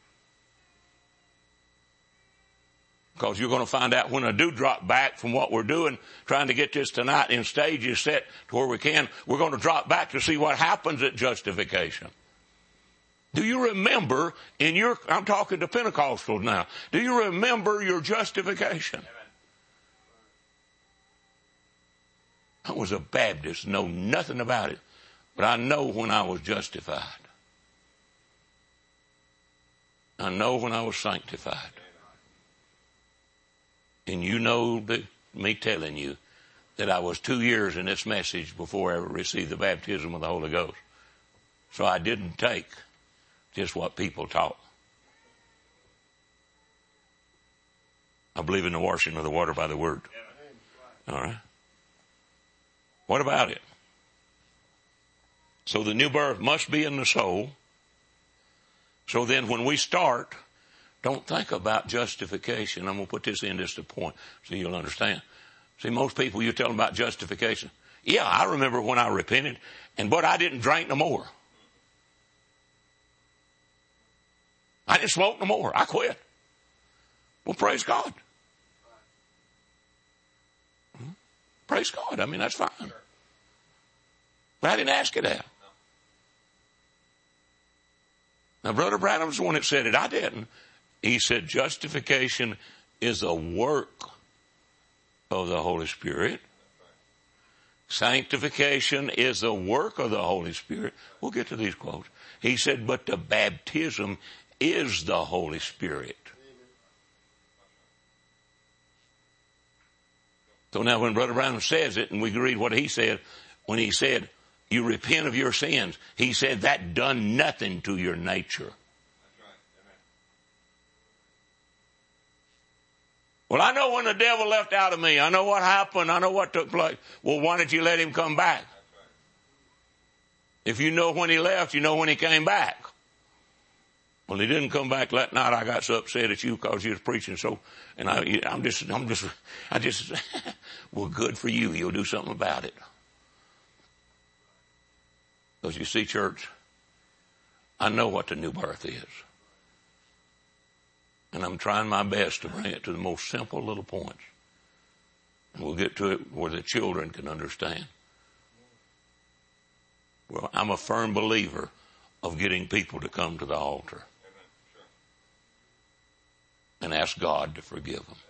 [SPEAKER 1] Because you're going to find out when I do drop back from what we're doing, trying to get this tonight in stages set to where we can, we're going to drop back to see what happens at justification. Do you remember in your, I'm talking to Pentecostals now, do you remember your justification? I was a Baptist, know nothing about it, but I know when I was justified. I know when I was sanctified. And you know that me telling you that I was two years in this message before I ever received the baptism of the Holy Ghost. So I didn't take just what people taught. I believe in the washing of the water by the word. All right. What about it? So the new birth must be in the soul. So then when we start, don't think about justification. I'm going to put this in just a point so you'll understand. See, most people, you tell them about justification. Yeah, I remember when I repented, and but I didn't drink no more. I didn't smoke no more. I quit. Well, praise God. Praise God. I mean, that's fine. But I didn't ask it that. Now, Brother Branham's the one that said it. I didn't. He said justification is a work of the Holy Spirit. Sanctification is the work of the Holy Spirit. We'll get to these quotes. He said, but the baptism is the Holy Spirit. So now when Brother Branham says it, and we read what he said, when he said, you repent of your sins, he said that done nothing to your nature. Well, I know when the devil left out of me. I know what happened. I know what took place. Well, why didn't you let him come back? If you know when he left, you know when he came back. Well, he didn't come back that night. I got so upset at you because you was preaching so, and I, I'm just, I'm just, I just, well, good for you. You'll do something about it. Because you see, church, I know what the new birth is. And I'm trying my best to bring it to the most simple little points. And we'll get to it where the children can understand. Well, I'm a firm believer of getting people to come to the altar and ask God to forgive them.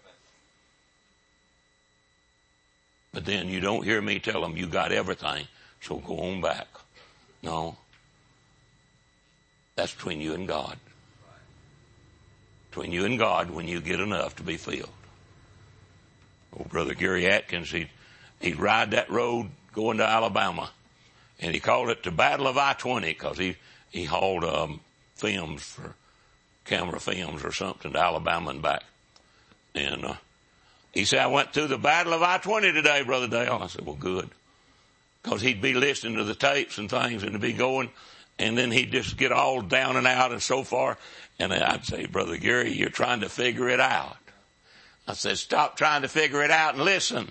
[SPEAKER 1] But then you don't hear me tell them you got everything, so go on back. No. That's between you and God. Between you and God when you get enough to be filled. Old Brother Gary Atkins, he'd, he'd ride that road going to Alabama. And he called it the Battle of I twenty because he, he hauled um, films for camera films or something to Alabama and back. And uh, he said, I went through the Battle of I twenty today, Brother Dale. I said, well, good. Because he'd be listening to the tapes and things and to be going. And then he'd just get all down and out and so far. And I'd say, Brother Gary, you're trying to figure it out. I said, stop trying to figure it out and listen.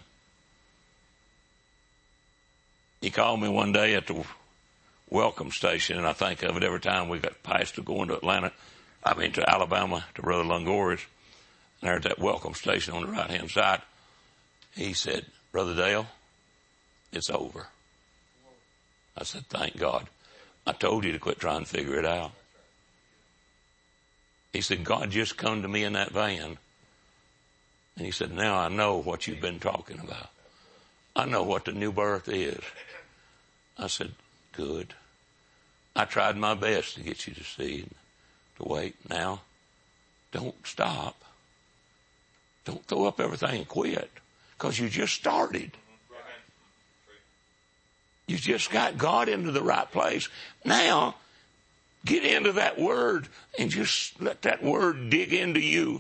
[SPEAKER 1] He called me one day at the welcome station, and I think of it every time we got passed to going to Atlanta, I mean to Alabama, to Brother Longoria's. And there's that welcome station on the right-hand side. He said, Brother Dale, it's over. I said, thank God. I told you to quit trying to figure it out. He said, God just come to me in that van. And he said, now I know what you've been talking about. I know what the new birth is. I said, good. I tried my best to get you to see, to wait. Now, don't stop. Don't throw up everything and quit. Because you just started. You just got God into the right place. Now, get into that word and just let that word dig into you.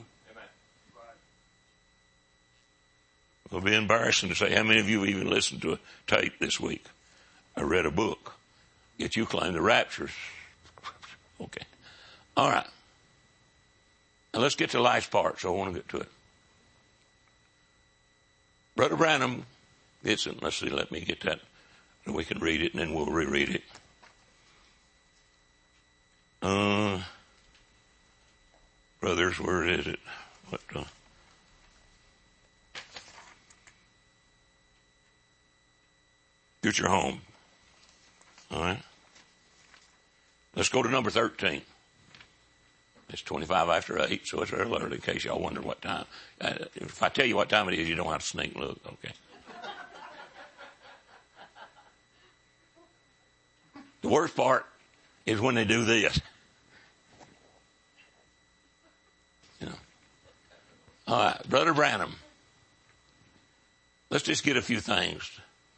[SPEAKER 1] It'll be embarrassing to say how many of you even listened to a tape this week. I read a book. Yet you claim the raptures. Okay. All right. Now let's get to the last part, so I want to get to it. Brother Branham It's, let's see, let me get that so we can read it and then we'll reread it. Uh, brothers, where is it? What, uh, future home. All right. Let's go to number thirteen. It's twenty-five after eight, so it's early, early in case y'all wonder what time. Uh, if I tell you what time it is, you don't have to sneak and look, okay? The worst part is when they do this. You know. All right, Brother Branham. Let's just get a few things.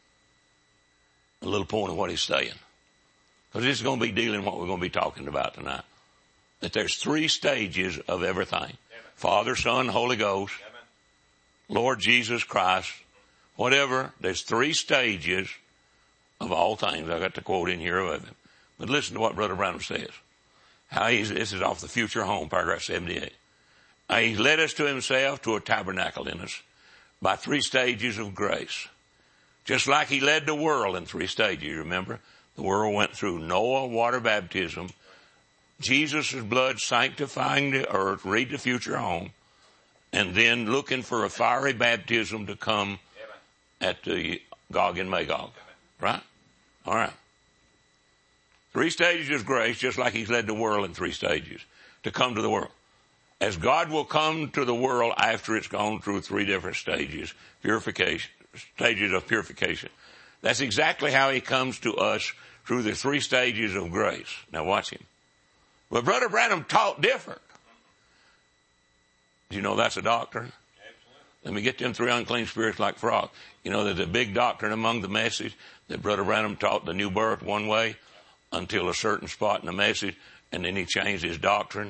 [SPEAKER 1] A little point of what he's saying. Because this is going to be dealing what we're going to be talking about tonight. That there's three stages of everything. Amen. Father, Son, Holy Ghost, Amen. Lord Jesus Christ, whatever. There's three stages of all things. I got the quote in here of him. But listen to what Brother Branham says. How he's, this is off the Future Home, paragraph seventy-eight. How he led us to himself, to a tabernacle in us, by three stages of grace. Just like he led the world in three stages, remember? The world went through Noah, water baptism, Jesus' blood sanctifying the earth, read the Future Home, and then looking for a fiery baptism to come at the Gog and Magog. Right? All right. Three stages of grace, just like he's led the world in three stages to come to the world. As God will come to the world after it's gone through three different stages, purification, stages of purification. That's exactly how he comes to us through the three stages of grace. Now watch him. But Brother Branham taught different. Do you know that's a doctrine? Absolutely. Let me get them three unclean spirits like frogs. You know, there's a big doctrine among the message that Brother Branham taught the new birth one way until a certain spot in the message, and then he changed his doctrine.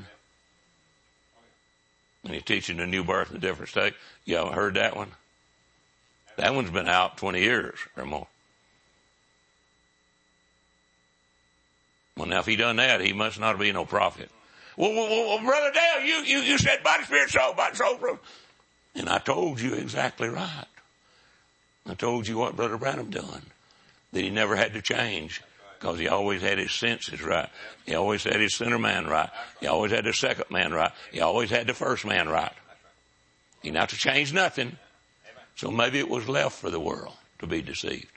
[SPEAKER 1] And he's teaching the new birth in a different state. Y'all heard that one? That one's been out twenty years or more. Well, now, if he done that, he must not be no prophet. Well, well, well Brother Dale, you, you, you said body, spirit, soul, body, soul. And I told you exactly right. I told you what Brother Branham done. That he never had to change. Because he always had his senses right. He always had his center man right. He always had the second man right. He always had the first man right. He not to change nothing. So maybe it was left for the world to be deceived.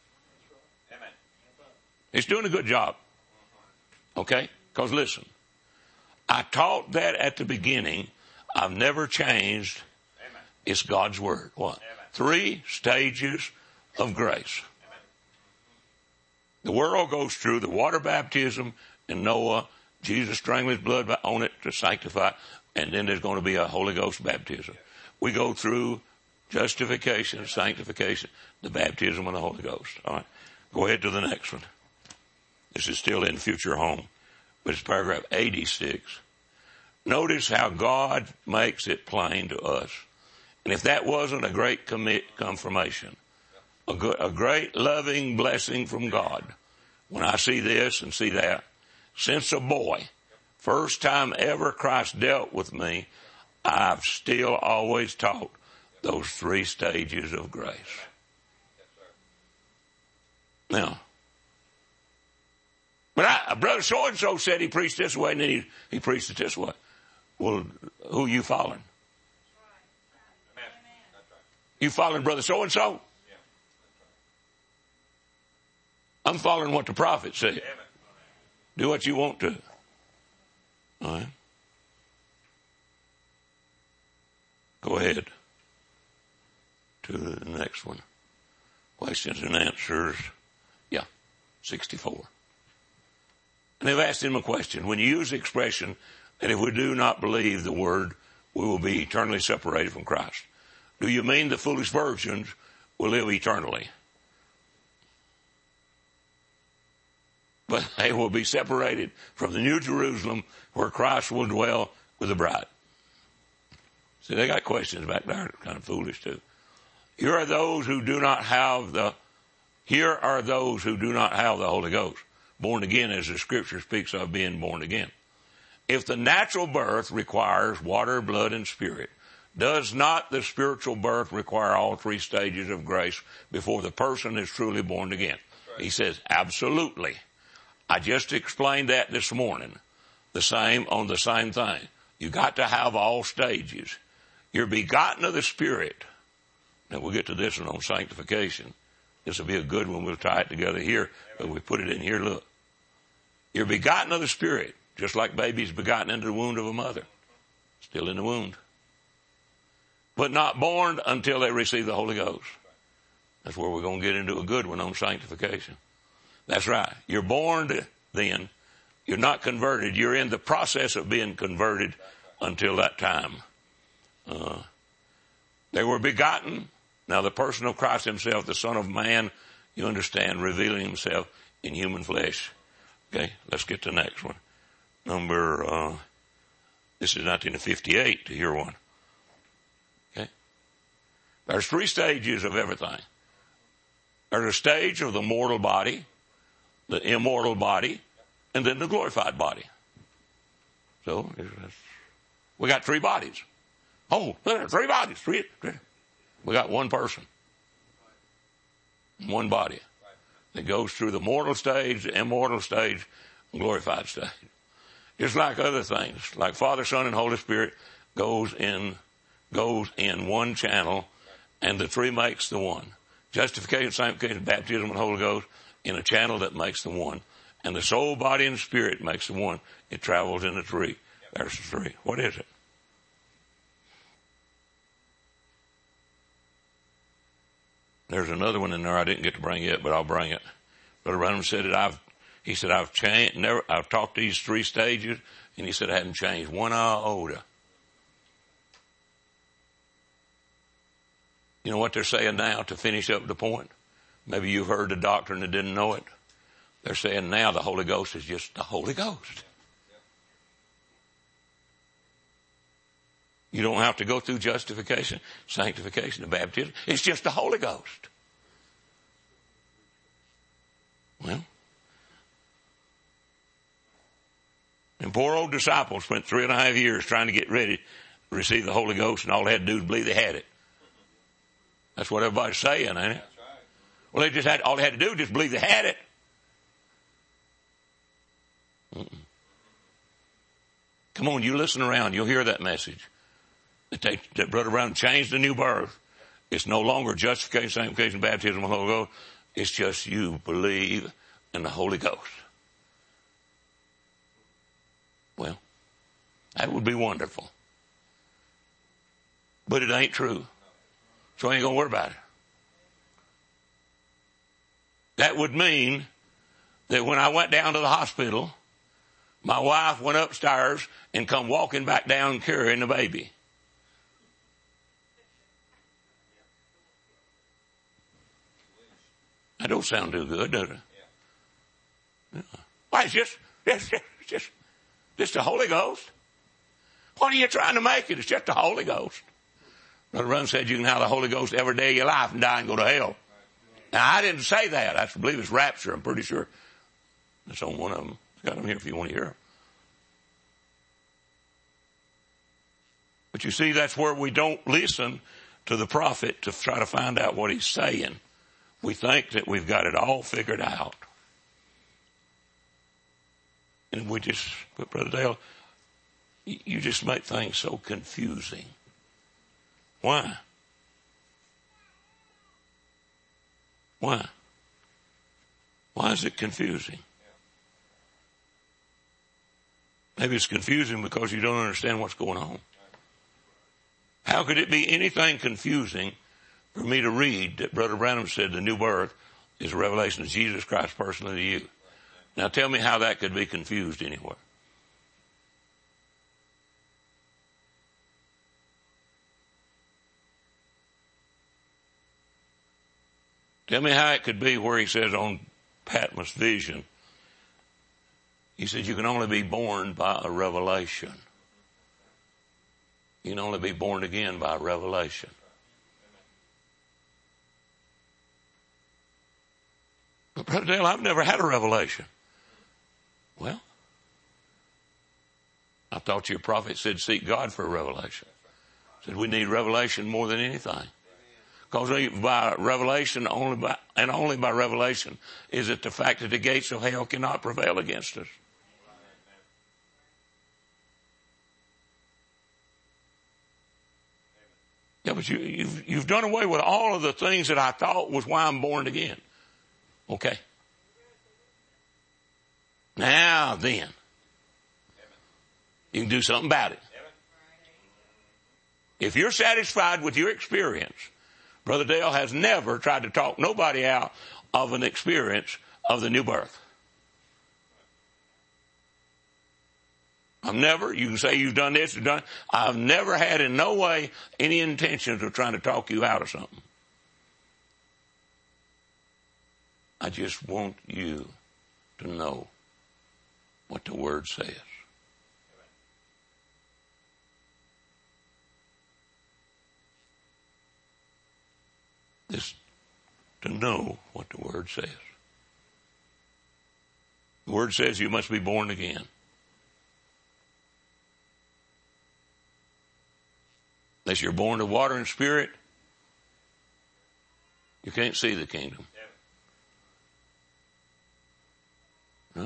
[SPEAKER 1] He's doing a good job. Okay? Because listen, I taught that at the beginning. I've never changed. It's God's Word. What? Three stages of grace. The world goes through the water baptism and Noah, Jesus strangled his blood on it to sanctify, and then there's going to be a Holy Ghost baptism. We go through justification, sanctification, the baptism of the Holy Ghost. All right. Go ahead to the next one. This is still in Future Home, but it's paragraph eighty-six. Notice how God makes it plain to us. And if that wasn't a great commit, confirmation, a, good, a great loving blessing from God, when I see this and see that, since a boy, first time ever Christ dealt with me, I've still always taught those three stages of grace. Now, but I, brother so-and-so said he preached this way, and then he, he preached it this way. Well, who you following? You following brother so-and-so? I'm following what the prophet said. Do what you want to. All right. Go ahead to the next one. Questions and answers. Yeah, sixty-four. And they've asked him a question. When you use the expression that if we do not believe the word, we will be eternally separated from Christ, do you mean the foolish virgins will live eternally? But they will be separated from the New Jerusalem where Christ will dwell with the bride. See, they got questions back there, kind of foolish too. Here are those who do not have the, here are those who do not have the Holy Ghost. Born again, as the scripture speaks of being born again. If the natural birth requires water, blood, and spirit, Does not the spiritual birth require all three stages of grace before the person is truly born again? Right. He says, absolutely. I just explained that this morning. The same on the same thing. You got to have all stages. You're begotten of the Spirit. Now we'll get to this one on sanctification. This will be a good one. We'll tie it together here, but we put it in here. Look. You're begotten of the Spirit, just like babies begotten into the womb of a mother. Still in the womb. But not born until they receive the Holy Ghost. That's where we're going to get into a good one on sanctification. That's right. You're born then. You're not converted. You're in the process of being converted until that time. Uh, they were begotten. Now the person of Christ himself, the Son of Man, you understand, revealing himself in human flesh. Okay, let's get to the next one. Number, uh, this is nineteen fifty-eight to hear one. Okay. There's three stages of everything. There's a stage of the mortal body, the immortal body, and then the glorified body. So, we got three bodies. Oh, three bodies. Three, three. We got one person. One body. That goes through the mortal stage, the immortal stage, and glorified stage. Just like other things, like Father, Son, and Holy Spirit goes in, goes in one channel, and the three makes the one. Justification, sanctification, baptism, and Holy Ghost in a channel that makes the one. And the soul, body, and spirit makes the one. It travels in the three. There's the three. What is it? There's another one in there I didn't get to bring yet, but I'll bring it. Brother Branham said that I've, he said I've changed, never, I've taught these three stages, and he said I hadn't changed one iota. You know what they're saying now to finish up the point? Maybe you've heard the doctrine and didn't know it. They're saying now the Holy Ghost is just the Holy Ghost. You don't have to go through justification, sanctification, and baptism. It's just the Holy Ghost. Well, and poor old disciples spent three and a half years trying to get ready to receive the Holy Ghost, and all they had to do was believe they had it. That's what everybody's saying, ain't it? Well, they just had, all they had to do was just believe they had it. Mm-mm. Come on, you listen around, you'll hear that message. That, they, that Brother Brown changed the new birth. It's no longer justification, sanctification, baptism, and the Holy Ghost. It's just you believe in the Holy Ghost. Well, that would be wonderful. But it ain't true. So I ain't going to worry about it. That would mean that when I went down to the hospital, my wife went upstairs and come walking back down carrying the baby. That don't sound too good, does it? Yeah. Why, it's just, it's just, it's just, just the Holy Ghost. What are you trying to make it? It's just the Holy Ghost. Brother Run said you can have the Holy Ghost every day of your life and die and go to hell. Now, I didn't say that. I believe it's rapture. I'm pretty sure. That's on one of them. Got them here if you want to hear them. But you see, that's where we don't listen to the prophet to try to find out what he's saying. We think that we've got it all figured out. And we just, but Brother Dale, you just make things so confusing. Why? Why? Why is it confusing? Maybe it's confusing because you don't understand what's going on. How could it be anything confusing for me to read that Brother Branham said the new birth is a revelation of Jesus Christ personally to you? Now tell me how that could be confused anywhere. Tell me how it could be where he says on Patmos vision, he said you can only be born by a revelation. You can only be born again by a revelation. But Brother Dale, I've never had a revelation. Well, I thought your prophet said seek God for a revelation. Said we need revelation more than anything. Because by revelation, only by, and only by revelation, is it the fact that the gates of hell cannot prevail against us. Yeah, but you, you've, you've done away with all of the things that I thought was why I'm born again. Okay. Now then, you can do something about it. If you're satisfied with your experience, Brother Dale has never tried to talk nobody out of an experience of the new birth. I've never, you can say you've done this, you've done, I've never had in no way any intentions of trying to talk you out of something. I just want you to know what the Word says. This, to know what the Word says. The Word says you must be born again. Unless you're born of water and spirit, you can't see the kingdom. Huh?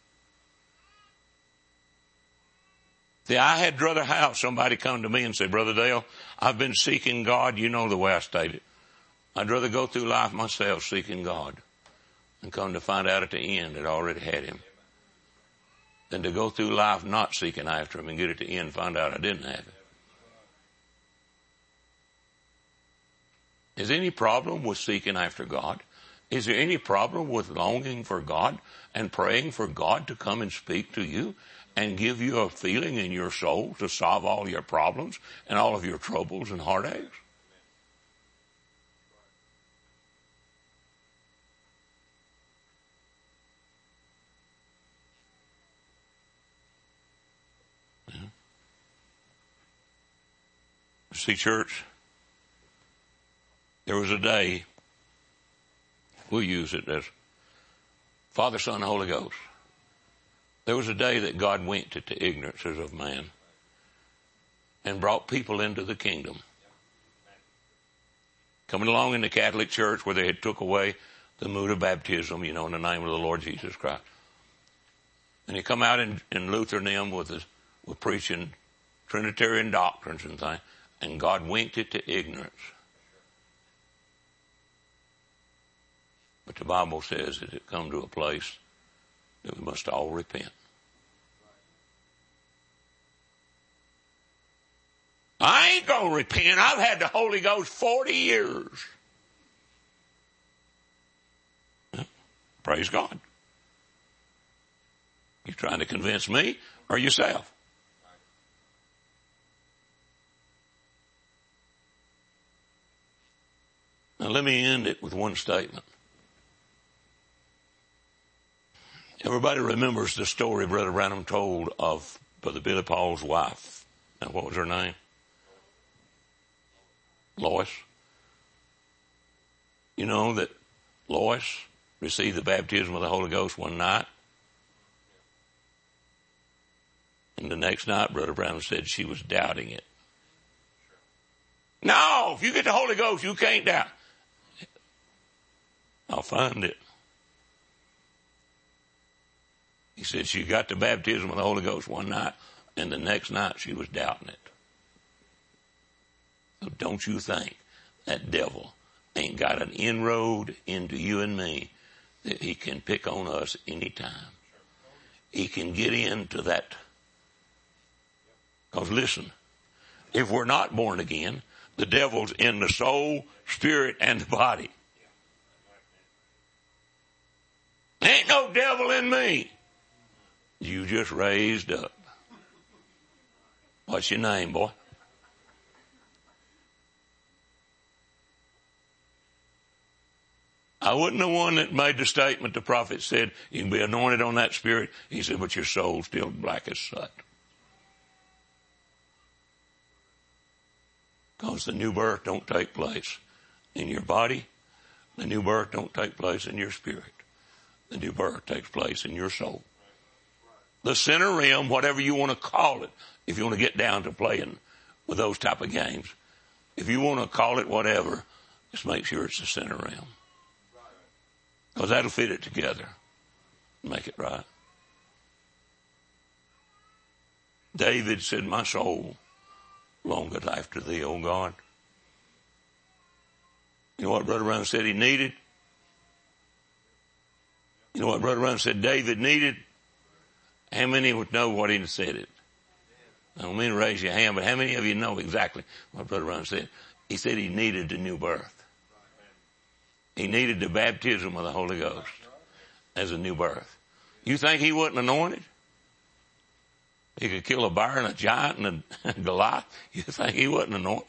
[SPEAKER 1] See, I had rather have somebody come to me and say, Brother Dale, I've been seeking God. You know the way I stated. I'd rather go through life myself seeking God and come to find out at the end that I already had Him than to go through life not seeking after Him and get at the end and find out I didn't have Him. Is there any problem with seeking after God? Is there any problem with longing for God and praying for God to come and speak to you and give you a feeling in your soul to solve all your problems and all of your troubles and heartaches? Yeah. See, church, there was a day, we'll use it as Father, Son, Holy Ghost. There was a day that God winked at the ignorances of man and brought people into the kingdom. Coming along in the Catholic Church where they had took away the mood of baptism, you know, in the name of the Lord Jesus Christ. And he come out in, in Lutheranism with, his, with preaching Trinitarian doctrines and things, and God winked at the ignorance. But the Bible says that it come to a place that we must all repent. I ain't going to repent. I've had the Holy Ghost forty years. Well, praise God. You trying to convince me or yourself? Now let me end it with one statement. Everybody remembers the story Brother Branham told of Brother Billy Paul's wife. Now, what was her name? Lois. You know that Lois received the baptism of the Holy Ghost one night. And the next night, Brother Branham said she was doubting it. No, if you get the Holy Ghost, you can't doubt. I'll find it. He said she got the baptism of the Holy Ghost one night, and the next night she was doubting it. So don't you think that devil ain't got an inroad into you and me that he can pick on us anytime. He can get into that. Because listen, if we're not born again, the devil's in the soul, spirit, and the body. Ain't no devil in me. You just raised up. What's your name, boy? I wasn't the one that made the statement the prophet said, you can be anointed on that spirit. He said, but your soul's still black as soot. Because the new birth don't take place in your body. The new birth don't take place in your spirit. The new birth takes place in your soul. The center realm, whatever you want to call it, if you want to get down to playing with those type of games. If you want to call it whatever, just make sure it's the center realm. Because that'll fit it together. Make it right. David said, my soul longeth after thee, O God. You know what Brother Brown said he needed? You know what Brother Brown said David needed? How many would know what he said it? I don't mean to raise your hand, but how many of you know exactly what Brother Brown said? He said he needed a new birth. He needed the baptism of the Holy Ghost as a new birth. You think he wasn't anointed? He could kill a bear and a giant and a Goliath. You think he wasn't anointed?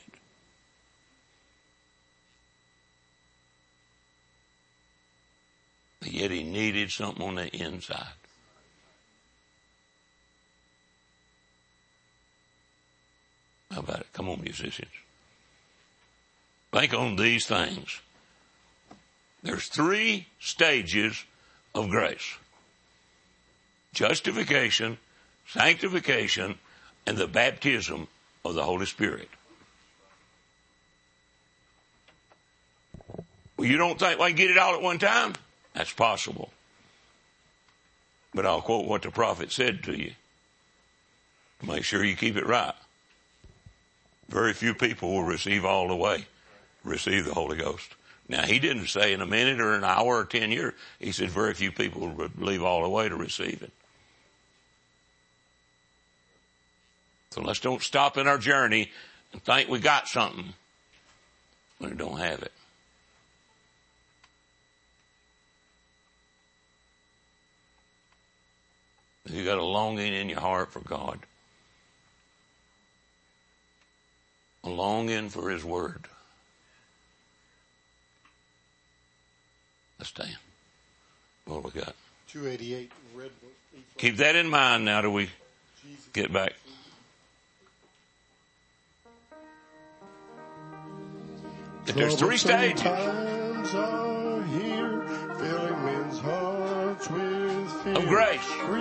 [SPEAKER 1] But yet he needed something on the inside. How about it? Come on, musicians. Think on these things. There's three stages of grace. Justification, sanctification, and the baptism of the Holy Spirit. Well, you don't think, well, I get it all at one time? That's possible. But I'll quote what the prophet said to you to make sure you keep it right. Very few people will receive all the way, receive the Holy Ghost. Now, he didn't say in a minute or an hour or ten years. He said very few people will believe all the way to receive it. So let's don't stop in our journey and think we got something when we don't have it. If you got a longing in your heart for God, a longing for His Word, let's stand. What we got?
[SPEAKER 2] two eighty-eight. Red book.
[SPEAKER 1] Keep that in mind now till we get back. If there's three stages.
[SPEAKER 2] Times are here, filling men's hearts with fear.
[SPEAKER 1] Of grace.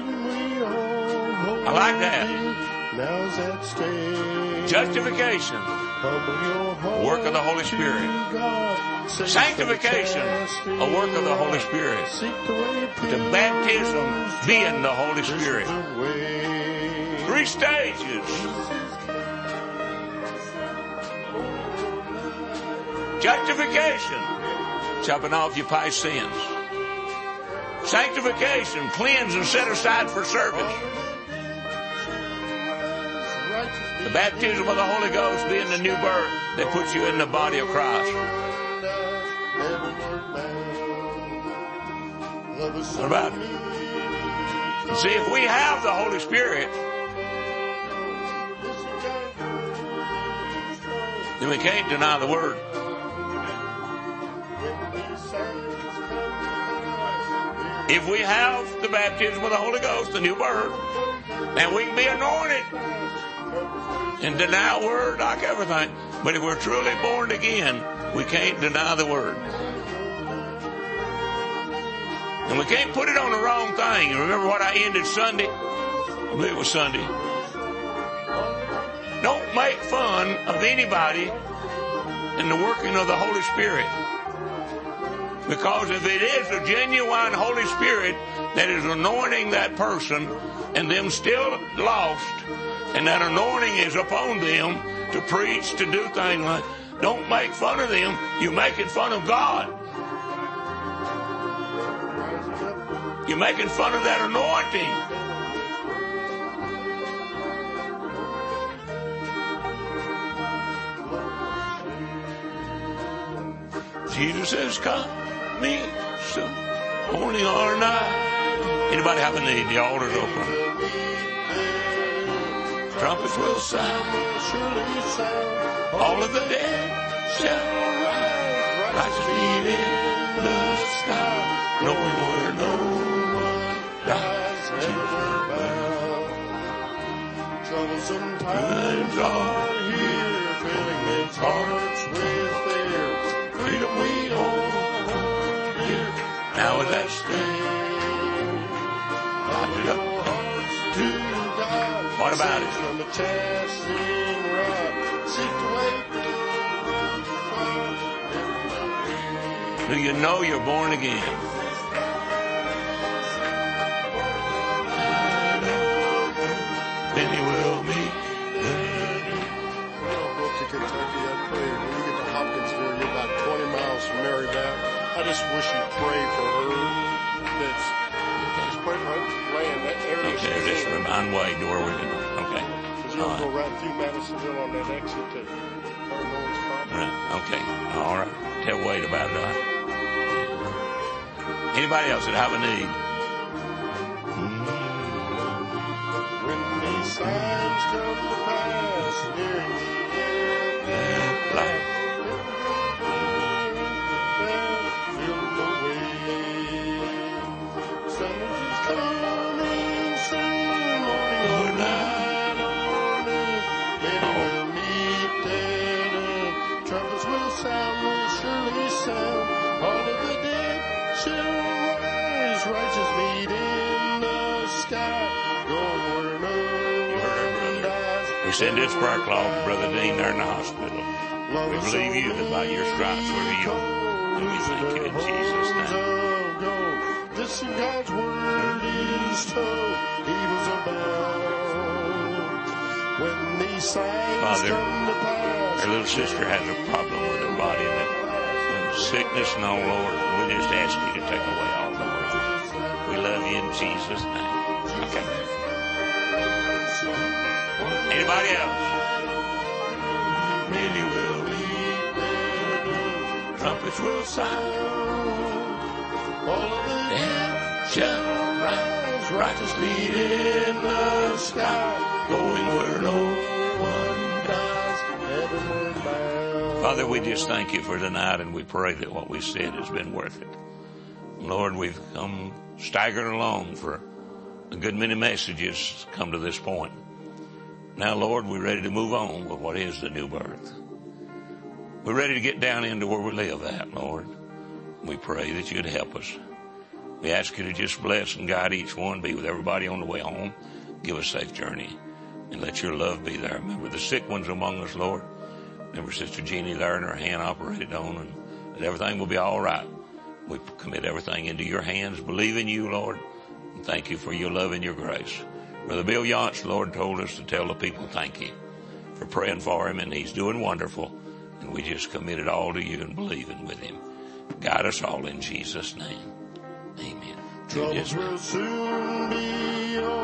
[SPEAKER 1] I like that.
[SPEAKER 2] Now's that stage.
[SPEAKER 1] Justification. A work of the Holy Spirit. Sanctification. A work of the Holy Spirit. The baptism being the Holy Spirit. Three stages. Justification, chopping off your past sins. Sanctification, cleanse and set aside for service. The baptism of the Holy Ghost being the new birth that puts you in the body of Christ. What about it? See, if we have the Holy Spirit, then we can't deny the Word. If we have the baptism of the Holy Ghost, the new birth, then we can be anointed and deny the Word like everything. But if we're truly born again, we can't deny the Word. And we can't put it on the wrong thing. Remember what I ended Sunday? I believe it was Sunday. Don't make fun of anybody in the working of the Holy Spirit. Because if it is a genuine Holy Spirit that is anointing that person and them still lost, and that anointing is upon them to preach, to do things like, don't make fun of them. You're making fun of God. You're making fun of that anointing. Jesus says, come. Me, so morning or night. Anybody have a need? The altar's open. Trumpets will sound. All of the dead shall rise. Righteous feet in the sky, knowing where no one dies ever bound. Troublesome times are here, filling men's hearts with fear. Freedom we all. Now that stand, light it up to God. What about it?
[SPEAKER 2] seek to wait.
[SPEAKER 1] Do you know you're born again? Many will meet.
[SPEAKER 2] We're going to go to Kentucky. I pray when you get to Hopkinsville, you're about twenty miles from Maryville. I just wish you'd pray for her. That's, just pray for her land, that area.
[SPEAKER 1] Okay, just remind Wade to where we're going. Okay.
[SPEAKER 2] Because you'll go right through Madisonville on that exit to Illinois property.
[SPEAKER 1] Right. Okay. All right. Tell Wade about it. All right. Anybody else that have a need?
[SPEAKER 2] When these signs come to pass during the end,
[SPEAKER 1] Life.
[SPEAKER 2] fill the way. Summer is coming soon, morning or night or noon. Many will meet dead and trumpets will sound, will surely sound. All of the dead shall rise, righteous meet in the sky. Going where no one dies.
[SPEAKER 1] We send this prayer cloth to Brother Dean there in the hospital. We believe you that by your stripes we're healed. And we thank you in Jesus' name.
[SPEAKER 2] This in God's word is told. Evils abound. When these signs
[SPEAKER 1] Father,
[SPEAKER 2] come to pass.
[SPEAKER 1] our little sister has a problem with her body and that sickness and all, Lord. We just ask you to take away all the world. We love you in Jesus' name. Okay. Anybody else? Many will be, trumpets will sound,
[SPEAKER 2] All of the
[SPEAKER 1] dead shall rise, righteous lead in the sky, going where no one dies.
[SPEAKER 2] heavenward bound.
[SPEAKER 1] Father, we just thank you for tonight, and we pray that what we said has been worth it. Lord, we've come staggering along for a good many messages come to this point. Now, Lord, we're ready to move on with what is the new birth. We're ready to get down into where we live at, Lord. We pray that you'd help us. We ask you to just bless and guide each one, be with everybody on the way home. Give us a safe journey, and let your love be there. Remember the sick ones among us, Lord. Remember Sister Jeannie there and her hand operated on, and that everything will be all right. We commit everything into your hands, believe in you, Lord, and thank you for your love and your grace. Brother Bill Yance, Lord, told us to tell the people thank you for praying for him, and he's doing wonderful, and we just commit it all to you and believing with him. Guide us all in Jesus' name. Amen.
[SPEAKER 2] Troubles will soon be